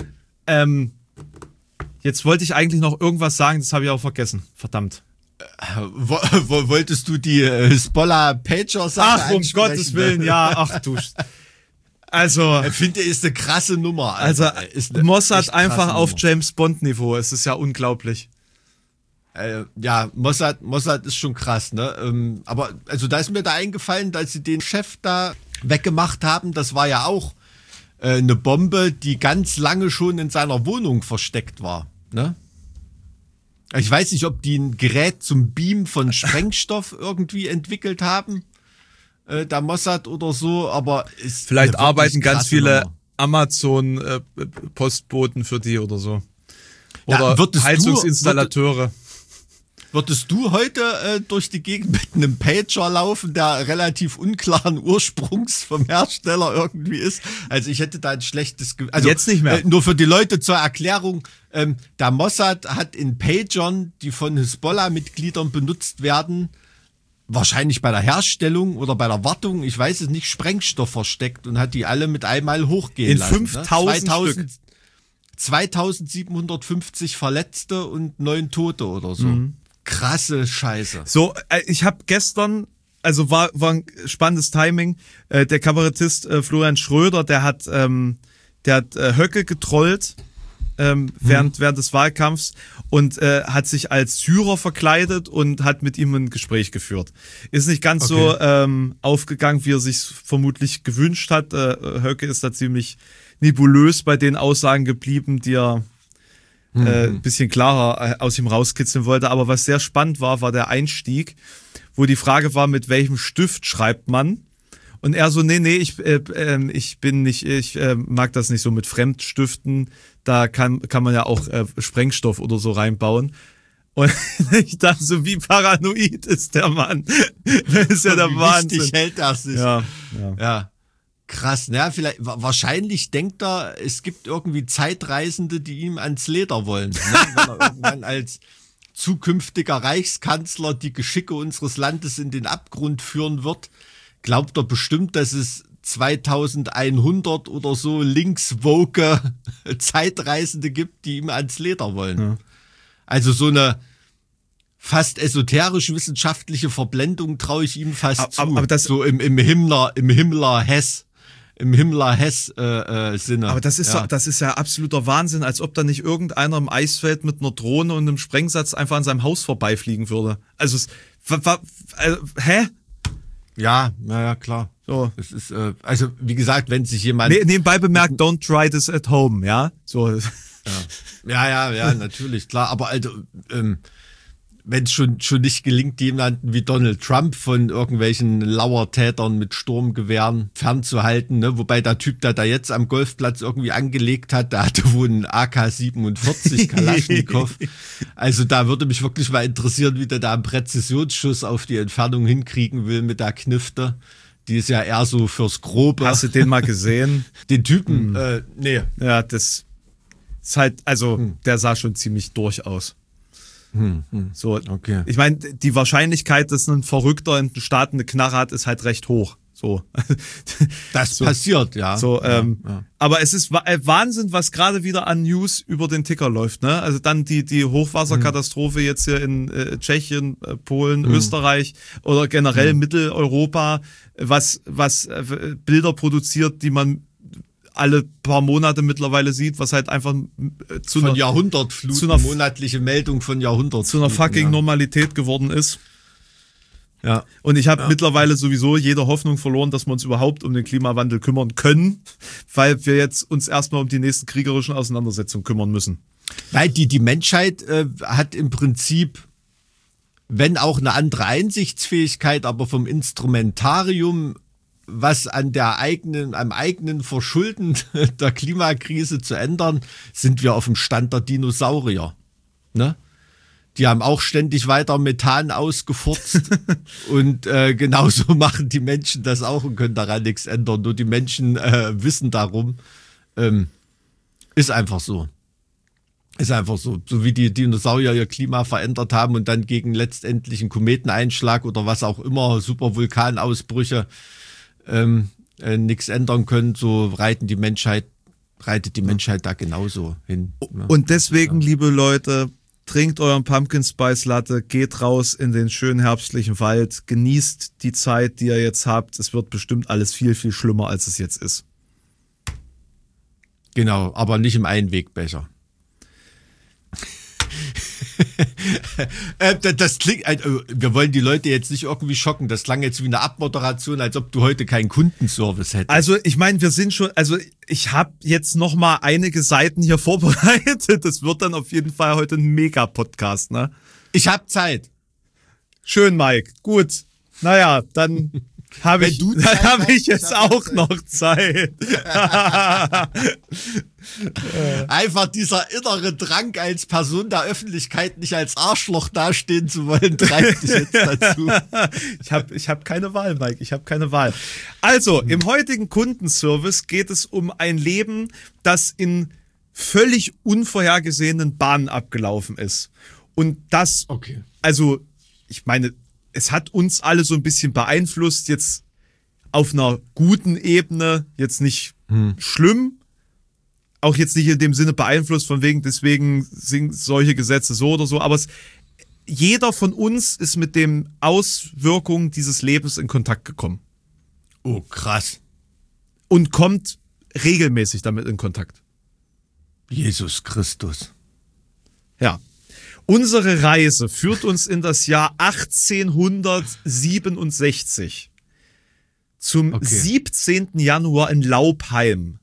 Jetzt wollte ich eigentlich noch irgendwas sagen, das habe ich auch vergessen. Verdammt. Wolltest du die Hisbollah-Pager-Sache Ach, um Gottes Willen, ja, ach du. Also. Ich finde, ist eine krasse Nummer. Also Mossad einfach Nummer. auf James Bond-Niveau. Es ist ja unglaublich. Ja, Mossad ist schon krass, ne? Aber also da ist mir da eingefallen, dass sie den Chef da weggemacht haben. Das war ja auch eine Bombe, die ganz lange schon in seiner Wohnung versteckt war, ne? Ich weiß nicht, ob die ein Gerät zum Beamen von Sprengstoff irgendwie entwickelt haben, der Mossad oder so, aber ist vielleicht arbeiten ganz viele Nummer. Amazon-Postboten für die oder so. Ja, Oder Heizungsinstallateure. Würdest du heute durch die Gegend mit einem Pager laufen, der relativ unklaren Ursprungs vom Hersteller irgendwie ist? Also ich hätte da ein schlechtes Gefühl. Also jetzt nicht mehr. Nur für die Leute zur Erklärung. Der Mossad hat in Pagern, die von Hisbollah-Mitgliedern benutzt werden, wahrscheinlich bei der Herstellung oder bei der Wartung, ich weiß es nicht, Sprengstoff versteckt und hat die alle mit einmal hochgehen In lassen. 5000 Stück. 2750 Verletzte und 9 Tote oder so. Krasse Scheiße. So, ich habe gestern, also war ein spannendes Timing, der Kabarettist Florian Schröder, der hat Höcke getrollt während des Wahlkampfs und hat sich als Syrer verkleidet und hat mit ihm ein Gespräch geführt. Ist nicht ganz so aufgegangen, wie er sich vermutlich gewünscht hat. Höcke ist da ziemlich nebulös bei den Aussagen geblieben, die er ein bisschen klarer aus ihm rauskitzeln wollte. Aber was sehr spannend war der Einstieg, wo die Frage war, mit welchem Stift schreibt man? Und er so, nee, ich mag das nicht so mit Fremdstiften. Da kann man ja auch Sprengstoff oder so reinbauen. Und ich dachte so, wie paranoid ist der Mann? Das ist ja der Wahnsinn. Wie wichtig hält das sich? Ja. Krass, ne? Wahrscheinlich denkt er, es gibt irgendwie Zeitreisende, die ihm ans Leder wollen. Ne? Wenn er irgendwann als zukünftiger Reichskanzler die Geschicke unseres Landes in den Abgrund führen wird, glaubt er bestimmt, dass es 2100 oder so linkswoke Zeitreisende gibt, die ihm ans Leder wollen. Ja. Also so eine fast esoterisch-wissenschaftliche Verblendung traue ich ihm fast zu. Aber das, so im Himmler-Hess-Sinne. Aber das ist ja absoluter Wahnsinn, als ob da nicht irgendeiner im Eisfeld mit einer Drohne und einem Sprengsatz einfach an seinem Haus vorbeifliegen würde. Also, hä? Ja, naja, klar. So. Es ist, also, wie gesagt, wenn sich jemand. Nebenbei bemerkt, don't try this at home, ja? So. Ja, natürlich, klar. Aber also, wenn es schon nicht gelingt, jemanden wie Donald Trump von irgendwelchen Lauertätern mit Sturmgewehren fernzuhalten, ne? Wobei der Typ, der da jetzt am Golfplatz irgendwie angelegt hat, der hatte wohl einen AK-47 Kalaschnikow. Also da würde mich wirklich mal interessieren, wie der da einen Präzisionsschuss auf die Entfernung hinkriegen will mit der Knifte. Die ist ja eher so fürs Grobe. Hast du den mal gesehen? Den Typen? Nee. Ja, das ist halt, also der sah schon ziemlich durch aus. So, okay. Ich meine, die Wahrscheinlichkeit, dass ein Verrückter in den Staaten eine Knarre hat, ist halt recht hoch. So. Das passiert, ja. So, aber es ist Wahnsinn, was gerade wieder an News über den Ticker läuft, ne? Also dann die Hochwasserkatastrophe jetzt hier in Tschechien, Polen, Österreich oder generell Mitteleuropa, was Bilder produziert, die man alle paar Monate mittlerweile sieht, was halt einfach von Jahrhundertflut, monatliche Meldung von Jahrhundertflut zu einer fucking Normalität geworden ist. Ja. Und ich habe mittlerweile sowieso jede Hoffnung verloren, dass wir uns überhaupt um den Klimawandel kümmern können, weil wir jetzt uns erstmal um die nächsten kriegerischen Auseinandersetzungen kümmern müssen. Weil die Menschheit hat im Prinzip, wenn auch eine andere Einsichtsfähigkeit, aber vom Instrumentarium, was am eigenen Verschulden der Klimakrise zu ändern, sind wir auf dem Stand der Dinosaurier. Ne? Die haben auch ständig weiter Methan ausgefurzt und genauso machen die Menschen das auch und können daran nichts ändern. Nur die Menschen wissen darum. Ist einfach so. Ist einfach so. So wie die Dinosaurier ihr Klima verändert haben und dann gegen letztendlich einen Kometeneinschlag oder was auch immer, Supervulkanausbrüche, nichts ändern können, so reitet die Menschheit da genauso hin. Ne? Und deswegen, liebe Leute, trinkt euren Pumpkin Spice Latte, geht raus in den schönen herbstlichen Wald, genießt die Zeit, die ihr jetzt habt. Es wird bestimmt alles viel, viel schlimmer, als es jetzt ist. Genau, aber nicht im Einwegbecher. Das klingt, wir wollen die Leute jetzt nicht irgendwie schocken. Das klang jetzt wie eine Abmoderation, als ob du heute keinen Kundenservice hättest. Also ich meine, ich habe jetzt noch mal einige Seiten hier vorbereitet. Das wird dann auf jeden Fall heute ein Mega-Podcast, ne? Ich habe Zeit. Schön, Mike. Gut. Naja, dann habe ich jetzt auch noch Zeit. Einfach dieser innere Drang, als Person der Öffentlichkeit nicht als Arschloch dastehen zu wollen, treibt dich jetzt dazu. Ich hab keine Wahl, Mike. Ich habe keine Wahl. Also, im heutigen Kundenservice geht es um ein Leben, das in völlig unvorhergesehenen Bahnen abgelaufen ist. Und das, also, ich meine, es hat uns alle so ein bisschen beeinflusst, jetzt auf einer guten Ebene, jetzt nicht schlimm, auch jetzt nicht in dem Sinne beeinflusst, von wegen, deswegen sind solche Gesetze so oder so, aber jeder von uns ist mit den Auswirkungen dieses Lebens in Kontakt gekommen. Oh, krass. Und kommt regelmäßig damit in Kontakt. Jesus Christus. Ja. Unsere Reise führt uns in das Jahr 1867 zum 17. Januar in Laupheim.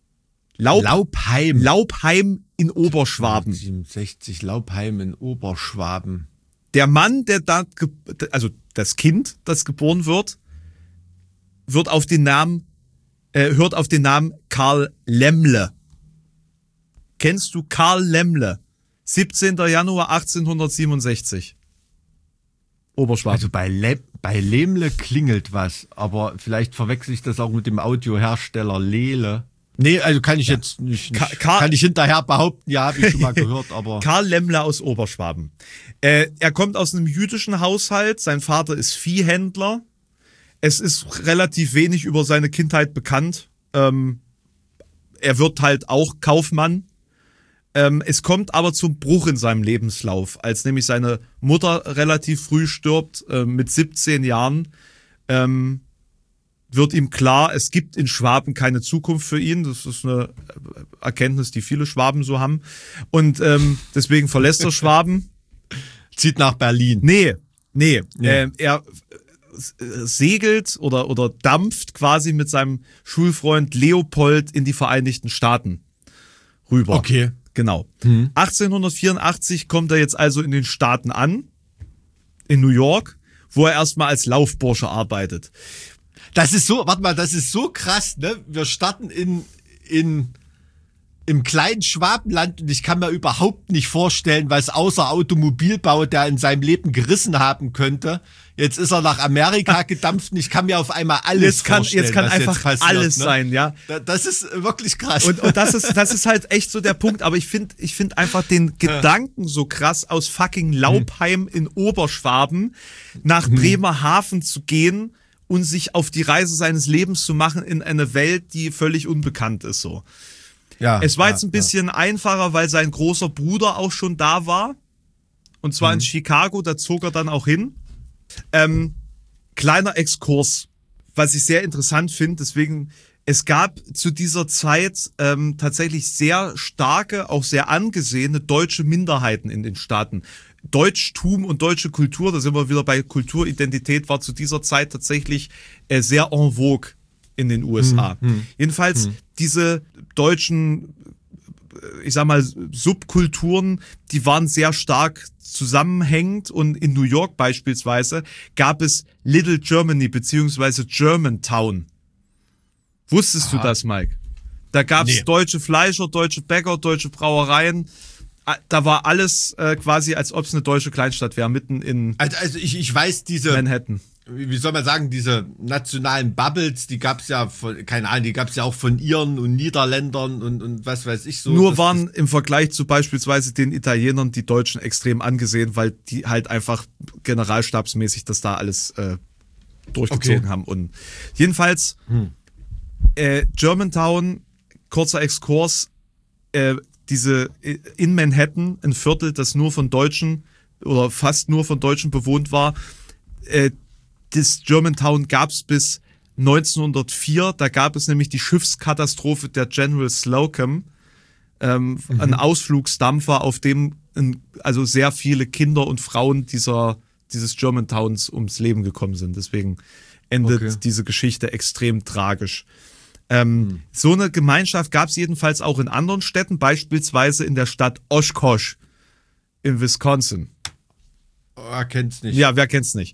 Laupheim in Oberschwaben. 67 Laupheim in Oberschwaben. Der Mann, also das Kind, das geboren wird, hört auf den Namen Karl Lemmle. Kennst du Karl Lemmle? 17. Januar 1867. Oberschwaben. Also bei Lemle klingelt was, aber vielleicht verwechsel ich das auch mit dem Audiohersteller Lele. Nee, also kann ich jetzt nicht kann ich hinterher behaupten, ja, habe ich schon mal gehört, aber... Karl Lemmle aus Oberschwaben. Er kommt aus einem jüdischen Haushalt, sein Vater ist Viehhändler. Es ist relativ wenig über seine Kindheit bekannt. Er wird halt auch Kaufmann. Es kommt aber zum Bruch in seinem Lebenslauf, als nämlich seine Mutter relativ früh stirbt, mit 17 Jahren, wird ihm klar, es gibt in Schwaben keine Zukunft für ihn. Das ist eine Erkenntnis, die viele Schwaben so haben. Und deswegen verlässt er Schwaben. Zieht nach Berlin. Nee. Er segelt oder dampft quasi mit seinem Schulfreund Leopold in die Vereinigten Staaten rüber. Okay. Genau. 1884 kommt er jetzt also in den Staaten an, in New York, wo er erstmal als Laufbursche arbeitet. Das ist so krass, ne? Wir starten im kleinen Schwabenland und ich kann mir überhaupt nicht vorstellen, was außer Automobilbau der in seinem Leben gerissen haben könnte. Jetzt ist er nach Amerika gedampft und ich kann mir auf einmal alles vorstellen. Jetzt kann einfach passiert, alles sein, ja. Das ist wirklich krass. Und das ist halt echt so der Punkt, aber ich finde einfach den Gedanken so krass, aus fucking Laupheim in Oberschwaben nach Bremerhaven zu gehen und sich auf die Reise seines Lebens zu machen in eine Welt, die völlig unbekannt ist, so. Ja, es war jetzt ein bisschen einfacher, weil sein großer Bruder auch schon da war. Und zwar in Chicago, da zog er dann auch hin. Kleiner Exkurs, was ich sehr interessant finde. Deswegen, es gab zu dieser Zeit tatsächlich sehr starke, auch sehr angesehene deutsche Minderheiten in den Staaten. Deutschtum und deutsche Kultur, da sind wir wieder bei Kulturidentität, war zu dieser Zeit tatsächlich sehr en vogue in den USA. Jedenfalls diese deutschen, ich sag mal, Subkulturen, die waren sehr stark zusammenhängend und in New York beispielsweise gab es Little Germany beziehungsweise Germantown. Wusstest du das, Mike? Da gab es deutsche Fleischer, deutsche Bäcker, deutsche Brauereien. Da war alles quasi, als ob es eine deutsche Kleinstadt wäre, mitten in also ich weiß diese Manhattan. Wie soll man sagen, diese nationalen Bubbles, die gab's ja von, keine Ahnung, die gab's ja auch von Iren und Niederländern und was weiß ich so. Nur waren im Vergleich zu beispielsweise den Italienern die Deutschen extrem angesehen, weil die halt einfach generalstabsmäßig das da alles durchgezogen haben. Und jedenfalls Germantown, kurzer Exkurs, diese in Manhattan, ein Viertel, das nur von Deutschen oder fast nur von Deutschen bewohnt war. Das Germantown gab es bis 1904. Da gab es nämlich die Schiffskatastrophe der General Slocum, ein Ausflugsdampfer, auf dem also sehr viele Kinder und Frauen dieses Germantowns ums Leben gekommen sind. Deswegen endet diese Geschichte extrem tragisch. So eine Gemeinschaft gab es jedenfalls auch in anderen Städten, beispielsweise in der Stadt Oshkosh in Wisconsin. Wer kennt's nicht? Ja, wer kennt's nicht?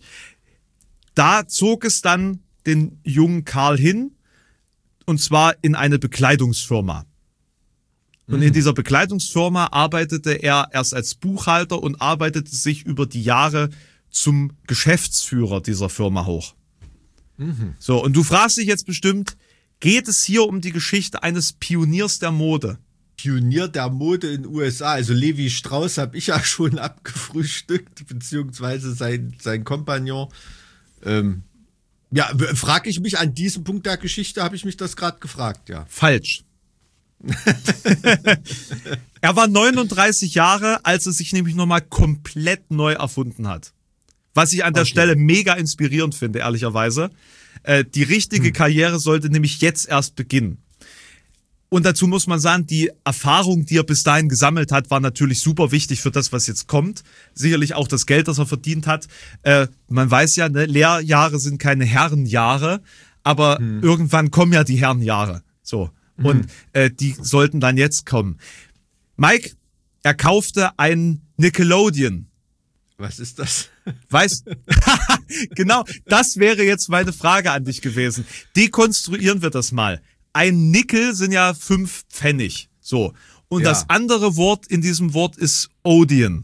Da zog es dann den jungen Karl hin, und zwar in eine Bekleidungsfirma. Und in dieser Bekleidungsfirma arbeitete er erst als Buchhalter und arbeitete sich über die Jahre zum Geschäftsführer dieser Firma hoch. So, und du fragst dich jetzt bestimmt, geht es hier um die Geschichte eines Pioniers der Mode? Pionier der Mode in den USA, also Levi Strauss habe ich ja schon abgefrühstückt, beziehungsweise sein Kompagnon. Frage ich mich an diesem Punkt der Geschichte, habe ich mich das gerade gefragt, ja. Falsch. Er war 39 Jahre, als er sich nämlich nochmal komplett neu erfunden hat. Was ich an der Stelle mega inspirierend finde, ehrlicherweise. Die richtige Karriere sollte nämlich jetzt erst beginnen. Und dazu muss man sagen, die Erfahrung, die er bis dahin gesammelt hat, war natürlich super wichtig für das, was jetzt kommt. Sicherlich auch das Geld, das er verdient hat. Man weiß ja, ne, Lehrjahre sind keine Herrenjahre, aber irgendwann kommen ja die Herrenjahre. So. Und die sollten dann jetzt kommen. Mike, er kaufte ein Nickelodeon. Was ist das? Weißt, genau, das wäre jetzt meine Frage an dich gewesen. Dekonstruieren wir das mal. Ein Nickel sind ja 5 Pfennig. So. Und Ja. das andere Wort in diesem Wort ist Odeon.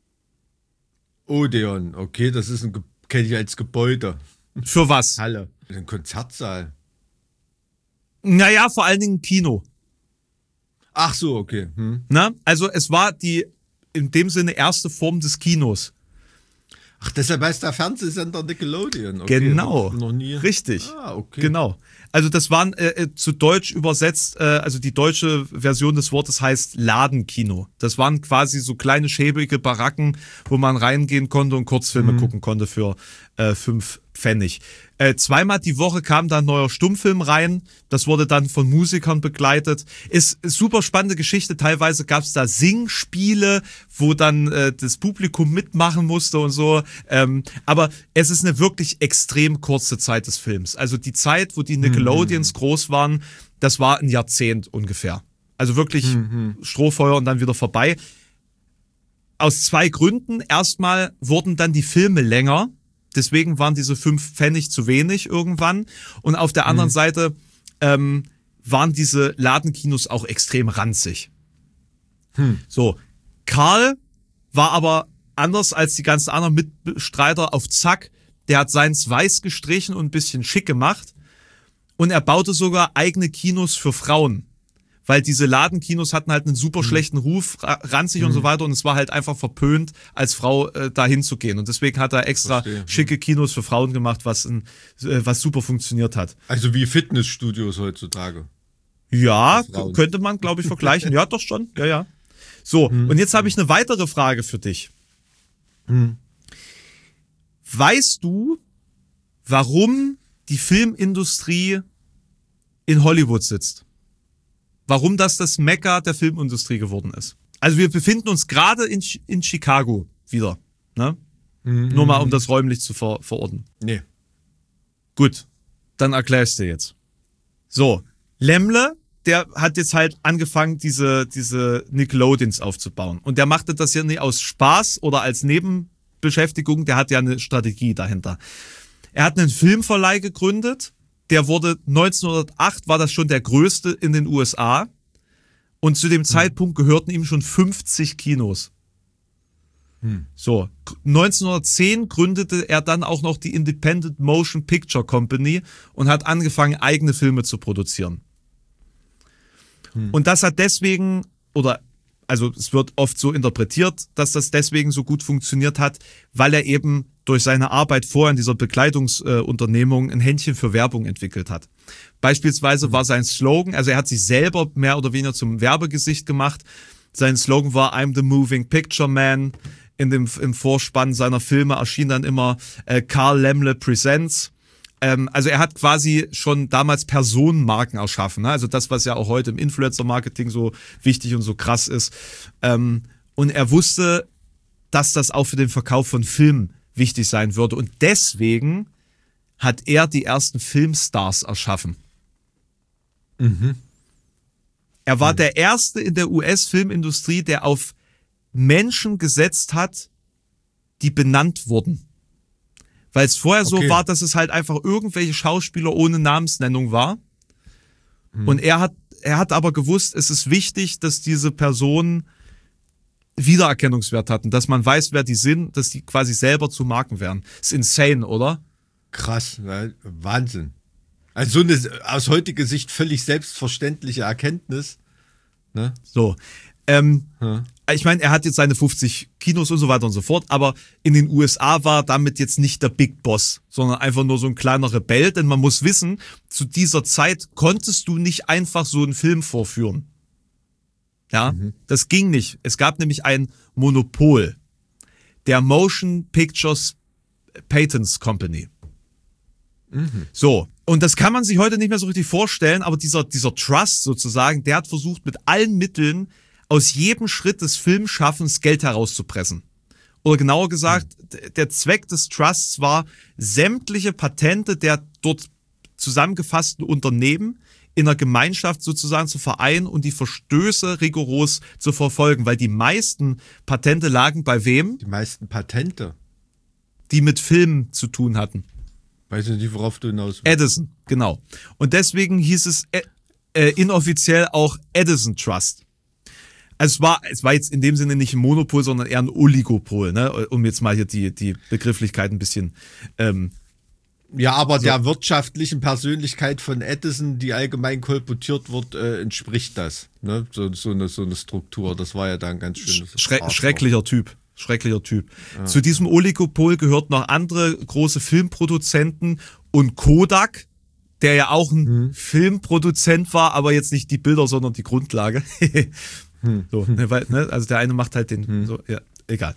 Odeon, okay, das ist kenne ich als Gebäude. Für was? Halle. Ein Konzertsaal. Naja, vor allen Dingen Kino. Ach so, okay. Na? Also es war die in dem Sinne erste Form des Kinos. Ach, deshalb heißt der Fernsehsender Nickelodeon. Okay, Genau. hab ich noch nie. Richtig. Ah, okay. Genau. Also das waren zu Deutsch übersetzt, also die deutsche Version des Wortes heißt Ladenkino. Das waren quasi so kleine schäbige Baracken, wo man reingehen konnte und Kurzfilme gucken konnte für 5 Pfennig. Zweimal die Woche kam da ein neuer Stummfilm rein. Das wurde dann von Musikern begleitet. Ist super spannende Geschichte. Teilweise gab es da Singspiele, wo dann das Publikum mitmachen musste und so. Aber es ist eine wirklich extrem kurze Zeit des Films. Also die Zeit, wo die Nickelodeons groß waren, das war ein Jahrzehnt ungefähr. Also wirklich Strohfeuer und dann wieder vorbei. Aus 2 Gründen. Erstmal wurden dann die Filme länger. Deswegen waren diese 5 Pfennig zu wenig irgendwann. Und auf der anderen Seite waren diese Ladenkinos auch extrem ranzig. So, Karl war aber anders als die ganzen anderen Mitstreiter auf Zack. Der hat seins weiß gestrichen und ein bisschen schick gemacht. Und er baute sogar eigene Kinos für Frauen. Weil diese Ladenkinos hatten halt einen super schlechten Ruf, ranzig und so weiter. Und es war halt einfach verpönt, als Frau da hinzugehen. Und deswegen hat er extra schicke Kinos für Frauen gemacht, was super funktioniert hat. Also wie Fitnessstudios heutzutage. Ja, Für Frauen. könnte man, glaube ich, vergleichen. Ja, doch schon. Ja, ja. So, und jetzt habe ich eine weitere Frage für dich. Weißt du, warum die Filmindustrie in Hollywood sitzt? Warum das Mekka der Filmindustrie geworden ist? Also wir befinden uns gerade in Chicago wieder. Ne? Nur mal, um das räumlich zu verorten. Nee. Gut, dann erkläre ich dir jetzt. So, Laemmle, der hat jetzt halt angefangen, diese Nickelodeons aufzubauen. Und der machte das ja nicht aus Spaß oder als Nebenbeschäftigung, der hat ja eine Strategie dahinter. Er hat einen Filmverleih gegründet, der wurde 1908, war das schon der größte in den USA. Und zu dem Zeitpunkt gehörten ihm schon 50 Kinos. So, 1910 gründete er dann auch noch die Independent Motion Picture Company und hat angefangen, eigene Filme zu produzieren. Und das hat deswegen, also es wird oft so interpretiert, dass das deswegen so gut funktioniert hat, weil er eben durch seine Arbeit vorher in dieser Bekleidungsunternehmung ein Händchen für Werbung entwickelt hat. Beispielsweise war sein Slogan, also er hat sich selber mehr oder weniger zum Werbegesicht gemacht. Sein Slogan war I'm the Moving Picture Man. Im Vorspann seiner Filme erschien dann immer Carl Laemmle Presents. Also er hat quasi schon damals Personenmarken erschaffen, ne? Also das, was ja auch heute im Influencer-Marketing so wichtig und so krass ist. Und er wusste, dass das auch für den Verkauf von Filmen wichtig sein würde. Und deswegen hat er die ersten Filmstars erschaffen. Er war der Erste in der US-Filmindustrie, der auf Menschen gesetzt hat, die benannt wurden. Weil es vorher so war, dass es halt einfach irgendwelche Schauspieler ohne Namensnennung war. Und er hat aber gewusst, es ist wichtig, dass diese Personen Wiedererkennungswert hatten, dass man weiß, wer die sind, dass die quasi selber zu Marken werden. Ist insane, oder? Krass, ne? Wahnsinn. Also so eine aus heutiger Sicht völlig selbstverständliche Erkenntnis. Ne? So. Ich meine, er hat jetzt seine 50 Kinos und so weiter und so fort, aber in den USA war damit jetzt nicht der Big Boss, sondern einfach nur so ein kleiner Rebell, denn man muss wissen, zu dieser Zeit konntest du nicht einfach so einen Film vorführen. Ja, das ging nicht. Es gab nämlich ein Monopol, der Motion Pictures Patents Company. So, Und das kann man sich heute nicht mehr so richtig vorstellen, aber dieser Trust sozusagen, der hat versucht, mit allen Mitteln aus jedem Schritt des Filmschaffens Geld herauszupressen. Oder genauer gesagt, der Zweck des Trusts war, sämtliche Patente der dort zusammengefassten Unternehmen in einer Gemeinschaft sozusagen zu vereinen und die Verstöße rigoros zu verfolgen, weil die meisten Patente lagen bei wem? Die meisten Patente. Die mit Filmen zu tun hatten. Weiß nicht, worauf du hinaus willst. Edison, genau. Und deswegen hieß es inoffiziell auch Edison Trust. Also es war jetzt in dem Sinne nicht ein Monopol, sondern eher ein Oligopol, ne? Um jetzt mal hier die Begrifflichkeit ein bisschen ja, aber der wirtschaftlichen Persönlichkeit von Edison, die allgemein kolportiert wird, entspricht das. Ne? So eine Struktur. Das war ja dann ganz schön. Schrecklicher Typ. Ja. Zu diesem Oligopol gehört noch andere große Filmproduzenten und Kodak, der ja auch ein Filmproduzent war, aber jetzt nicht die Bilder, sondern die Grundlage. So, ne, weil, ne, also der eine macht halt den, so, ja, egal.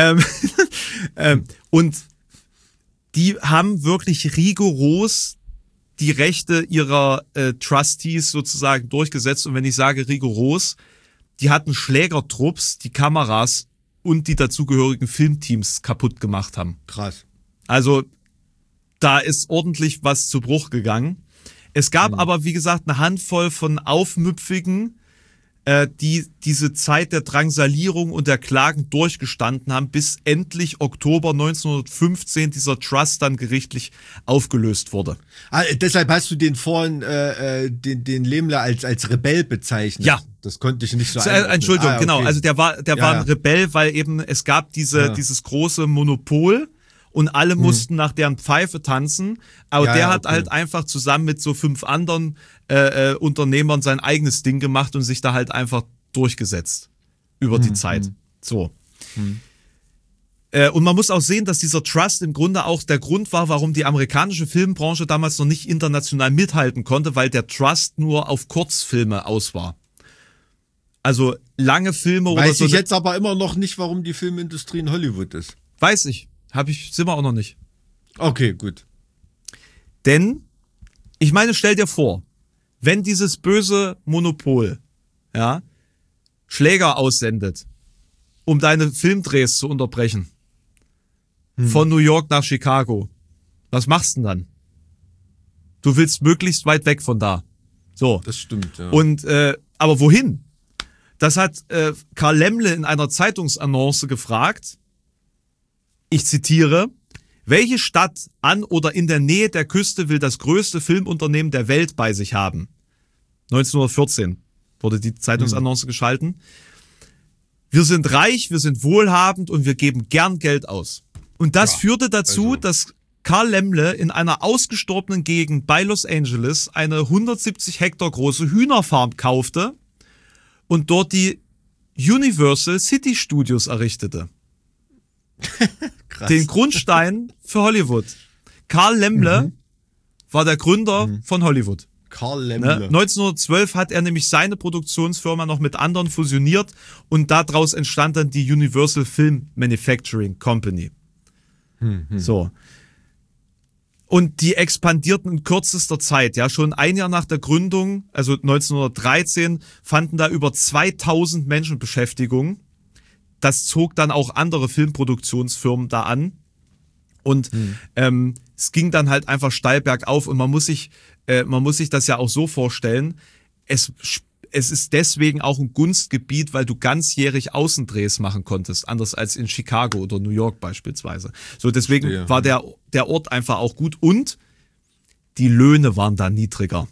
Und die haben wirklich rigoros die Rechte ihrer Trustees sozusagen durchgesetzt. Und wenn ich sage rigoros, die hatten Schlägertrupps, die Kameras und die dazugehörigen Filmteams kaputt gemacht haben. Krass. Also da ist ordentlich was zu Bruch gegangen. Es gab aber, wie gesagt, eine Handvoll von Aufmüpfigen, die diese Zeit der Drangsalierung und der Klagen durchgestanden haben, bis endlich Oktober 1915 dieser Trust dann gerichtlich aufgelöst wurde. Deshalb hast du den vorhin, den Lemmler als Rebell bezeichnet. Ja. Das konnte ich nicht so Entschuldigung, okay. genau. Also der war ein Rebell, weil eben es gab dieses große Monopol und alle mussten nach deren Pfeife tanzen. Aber der hat halt einfach zusammen mit so 5 anderen Unternehmern sein eigenes Ding gemacht und sich da halt einfach durchgesetzt über die Zeit. So. Und man muss auch sehen, dass dieser Trust im Grunde auch der Grund war, warum die amerikanische Filmbranche damals noch nicht international mithalten konnte, weil der Trust nur auf Kurzfilme aus war. Also lange Filme oder so. Weiß ich jetzt aber immer noch nicht, warum die Filmindustrie in Hollywood ist. Weiß ich. Sind wir auch noch nicht. Okay, gut. Denn, ich meine, stell dir vor, wenn dieses böse Monopol, ja, Schläger aussendet, um deine Filmdrehs zu unterbrechen, von New York nach Chicago, was machst du denn dann? Du willst möglichst weit weg von da. So. Das stimmt, ja. Und, aber wohin? Das hat Karl Lemmle in einer Zeitungsannonce gefragt. Ich zitiere: Welche Stadt an oder in der Nähe der Küste will das größte Filmunternehmen der Welt bei sich haben? 1914 wurde die Zeitungsannonce geschalten. Wir sind reich, wir sind wohlhabend und wir geben gern Geld aus. Und das führte dazu, dass Karl Lemmle in einer ausgestorbenen Gegend bei Los Angeles eine 170 Hektar große Hühnerfarm kaufte und dort die Universal City Studios errichtete. Krass. Den Grundstein für Hollywood. Karl Lemmle war der Gründer von Hollywood. Karl Lemmle. 1912 hat er nämlich seine Produktionsfirma noch mit anderen fusioniert und daraus entstand dann die Universal Film Manufacturing Company. So. Und die expandierten in kürzester Zeit. Ja, schon ein Jahr nach der Gründung, also 1913, fanden da über 2000 Menschen Beschäftigung. Das zog dann auch andere Filmproduktionsfirmen da an. Und es ging dann halt einfach steil bergauf. Und man muss sich das ja auch so vorstellen, es ist deswegen auch ein Gunstgebiet, weil du ganzjährig Außendrehs machen konntest, anders als in Chicago oder New York beispielsweise. So, deswegen war der Ort einfach auch gut und die Löhne waren da niedriger.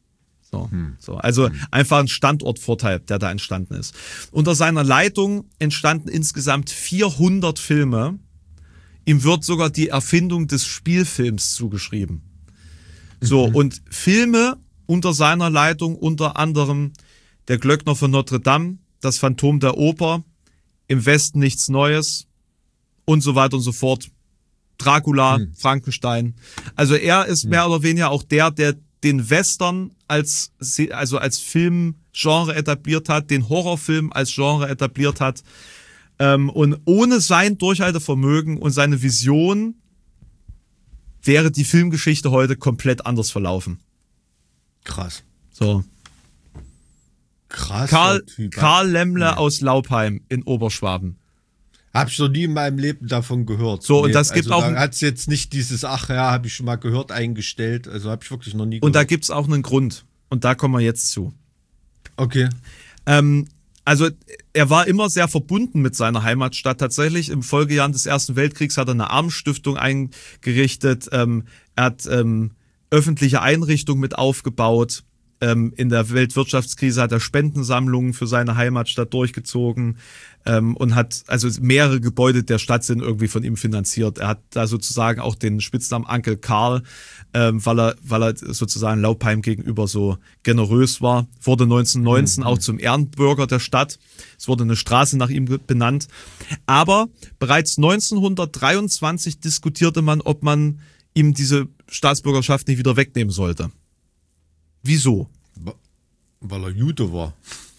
Also einfach ein Standortvorteil, der da entstanden ist. Unter seiner Leitung entstanden insgesamt 400 Filme. Ihm wird sogar die Erfindung des Spielfilms zugeschrieben. So, und Filme unter seiner Leitung unter anderem Der Glöckner von Notre Dame, Das Phantom der Oper, Im Westen nichts Neues und so weiter und so fort. Dracula, Frankenstein. Also er ist mehr oder weniger auch der den Western als Filmgenre etabliert hat, den Horrorfilm als Genre etabliert hat. Und ohne sein Durchhaltevermögen und seine Vision wäre die Filmgeschichte heute komplett anders verlaufen. Krass. So. Krass. Karl Lemmle aus Laupheim in Oberschwaben. Hab ich noch nie in meinem Leben davon gehört. So, und das gibt auch. Da hat es jetzt nicht dieses, ach ja, habe ich schon mal gehört, eingestellt. Also habe ich wirklich noch nie gehört. Und da gibt es auch einen Grund. Und da kommen wir jetzt zu. Okay. Also er war immer sehr verbunden mit seiner Heimatstadt. Tatsächlich im Folgejahren des Ersten Weltkriegs hat er eine Armenstiftung eingerichtet. Er hat öffentliche Einrichtungen mit aufgebaut. In der Weltwirtschaftskrise hat er Spendensammlungen für seine Heimatstadt durchgezogen und hat, also mehrere Gebäude der Stadt sind irgendwie von ihm finanziert. Er hat da sozusagen auch den Spitznamen Uncle Karl, weil er sozusagen Laupheim gegenüber so generös war. Wurde 1919 auch zum Ehrenbürger der Stadt. Es wurde eine Straße nach ihm benannt. Aber bereits 1923 diskutierte man, ob man ihm diese Staatsbürgerschaft nicht wieder wegnehmen sollte. Wieso? Weil er Jude war.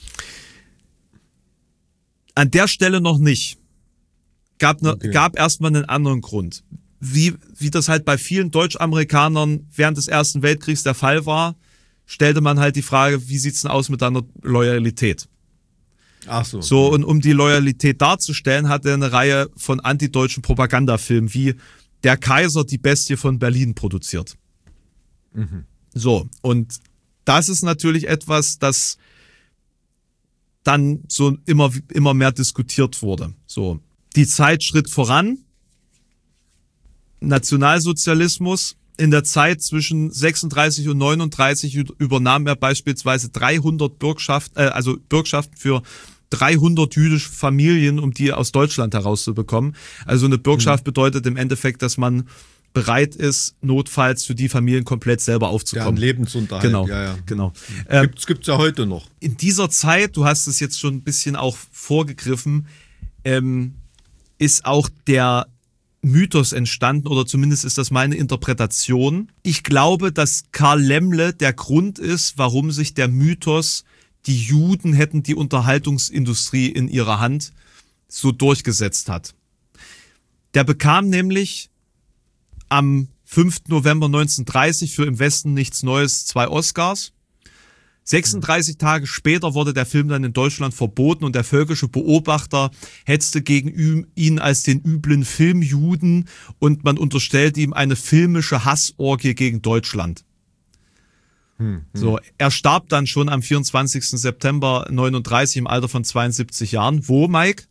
An der Stelle noch nicht. Gab erstmal einen anderen Grund. Wie das halt bei vielen Deutschamerikanern während des Ersten Weltkriegs der Fall war, stellte man halt die Frage, wie sieht's denn aus mit deiner Loyalität? Ach so. So, und um die Loyalität darzustellen, hat er eine Reihe von antideutschen Propagandafilmen wie Der Kaiser, die Bestie von Berlin produziert. Mhm. So, und das ist natürlich etwas, das dann so immer mehr diskutiert wurde. So, die Zeit schritt voran. Nationalsozialismus. In der Zeit zwischen 36 und 39 übernahm er beispielsweise 300 Bürgschaften für 300 jüdische Familien, um die aus Deutschland herauszubekommen. Also eine Bürgschaft bedeutet im Endeffekt, dass man bereit ist, notfalls für die Familien komplett selber aufzukommen. Ja, Lebensunterhalt. Genau, ja. genau. Gibt's ja heute noch. In dieser Zeit, du hast es jetzt schon ein bisschen auch vorgegriffen, ist auch der Mythos entstanden, oder zumindest ist das meine Interpretation. Ich glaube, dass Karl Lemmle der Grund ist, warum sich der Mythos, die Juden hätten die Unterhaltungsindustrie in ihrer Hand, so durchgesetzt hat. Der bekam nämlich am 5. November 1930 für Im Westen nichts Neues 2 Oscars. 36 Tage später wurde der Film dann in Deutschland verboten und der völkische Beobachter hetzte gegen ihn als den üblen Filmjuden und man unterstellte ihm eine filmische Hassorgie gegen Deutschland. So, er starb dann schon am 24. September 1939 im Alter von 72 Jahren. Wo, Mike?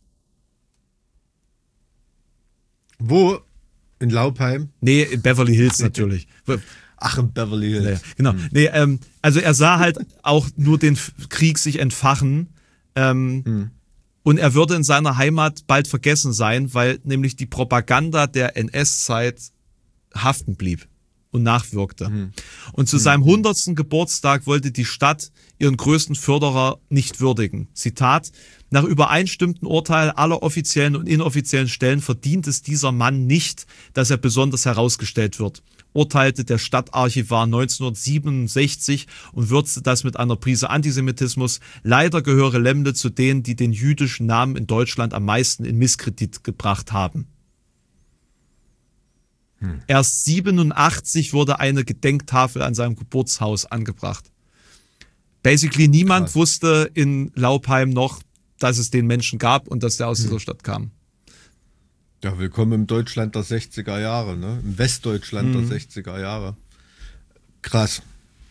Wo? In Laupheim? Nee, in Beverly Hills natürlich. Ach, in Beverly Hills. Genau. Nee, also er sah halt auch nur den Krieg sich entfachen und er würde in seiner Heimat bald vergessen sein, weil nämlich die Propaganda der NS-Zeit haften blieb und nachwirkte. Und zu seinem 100. Geburtstag wollte die Stadt ihren größten Förderer nicht würdigen. Zitat: Nach übereinstimmendem Urteil aller offiziellen und inoffiziellen Stellen verdient es dieser Mann nicht, dass er besonders herausgestellt wird, urteilte der Stadtarchivar 1967 und würzte das mit einer Prise Antisemitismus. Leider gehöre Lemmle zu denen, die den jüdischen Namen in Deutschland am meisten in Misskredit gebracht haben. Erst 87 wurde eine Gedenktafel an seinem Geburtshaus angebracht. Basically niemand wusste in Laupheim noch, dass es den Menschen gab und dass der aus dieser Stadt kam. Ja, willkommen im Deutschland der 60er Jahre, ne? Im Westdeutschland der 60er Jahre. Krass.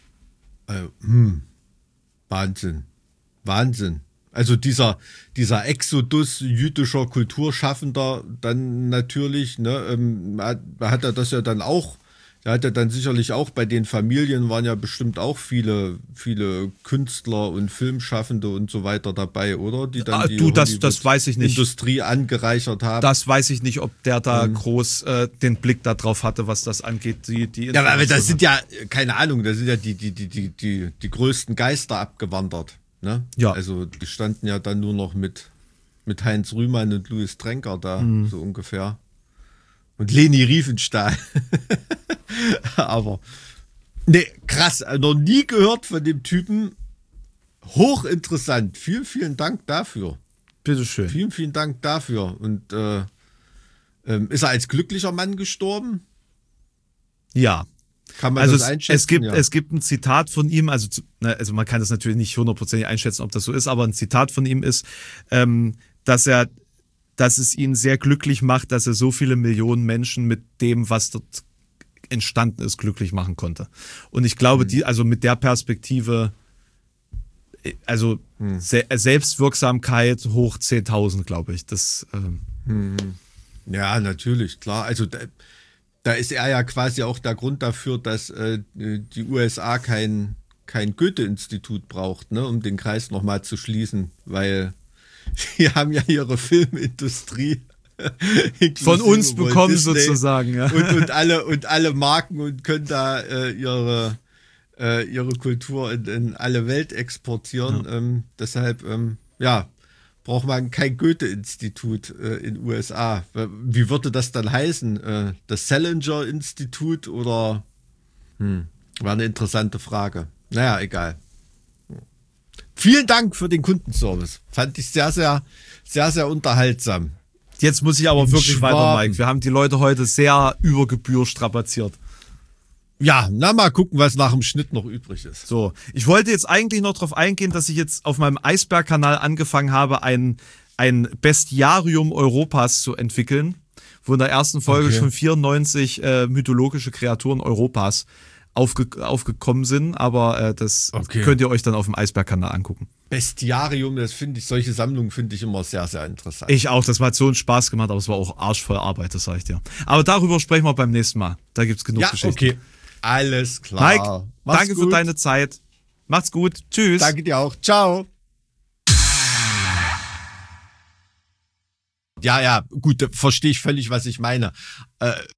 Wahnsinn. Wahnsinn. Also dieser Exodus jüdischer Kulturschaffender dann natürlich, ne, hat er das ja dann auch, da hat er dann sicherlich auch bei den Familien waren ja bestimmt auch viele Künstler und Filmschaffende und so weiter dabei, oder? Die dann das weiß ich nicht. Industrie angereichert haben. Das weiß ich nicht, ob der da groß den Blick darauf hatte, was das angeht. Ja, aber das sind ja, keine Ahnung, das sind ja die größten Geister abgewandert. Ne? Ja. Also die standen ja dann nur noch mit Heinz Rühmann und Louis Trenker da, so ungefähr. Und Leni Riefenstahl. Aber, nee, krass, noch nie gehört von dem Typen. Hochinteressant. Vielen, vielen Dank dafür. Bitteschön. Vielen, vielen Dank dafür. Und ist er als glücklicher Mann gestorben? Ja. Kann man Also das einschätzen? es gibt ein Zitat von ihm, also man kann das natürlich nicht hundertprozentig einschätzen, ob das so ist, aber ein Zitat von ihm ist, dass es ihn sehr glücklich macht, dass er so viele Millionen Menschen mit dem, was dort entstanden ist, glücklich machen konnte. Und ich glaube, also mit der Perspektive, also Selbstwirksamkeit hoch 10.000, glaube ich. Das Ja, natürlich, klar. Also da ist er ja quasi auch der Grund dafür, dass die USA kein Goethe-Institut braucht, ne, um den Kreis nochmal zu schließen, weil sie haben ja ihre Filmindustrie von uns bekommen Disney sozusagen. Ja. Und alle Marken und können da ihre Kultur in alle Welt exportieren. Ja. Deshalb, braucht man kein Goethe-Institut in USA. Wie würde das dann heißen? Das Salinger-Institut oder? War eine interessante Frage. Naja, egal. Vielen Dank für den Kundenservice. Fand ich sehr, sehr, sehr, sehr unterhaltsam. Jetzt muss ich aber wirklich weiter, Mike. Wir haben die Leute heute sehr über Gebühr strapaziert. Ja, mal gucken, was nach dem Schnitt noch übrig ist. So, ich wollte jetzt eigentlich noch darauf eingehen, dass ich jetzt auf meinem Eisberg-Kanal angefangen habe, ein Bestiarium Europas zu entwickeln, wo in der ersten Folge schon 94 mythologische Kreaturen Europas aufgekommen sind, aber das könnt ihr euch dann auf dem Eisberg-Kanal angucken. Bestiarium, solche Sammlungen finde ich immer sehr, sehr interessant. Ich auch, das hat so einen Spaß gemacht, aber es war auch arschvoll Arbeit, das sage ich dir. Aber darüber sprechen wir beim nächsten Mal. Da gibt's genug Geschichten. Okay, alles klar. Mike, danke für deine Zeit. Macht's gut. Tschüss. Danke dir auch. Ciao. Ja, gut, verstehe ich völlig, was ich meine.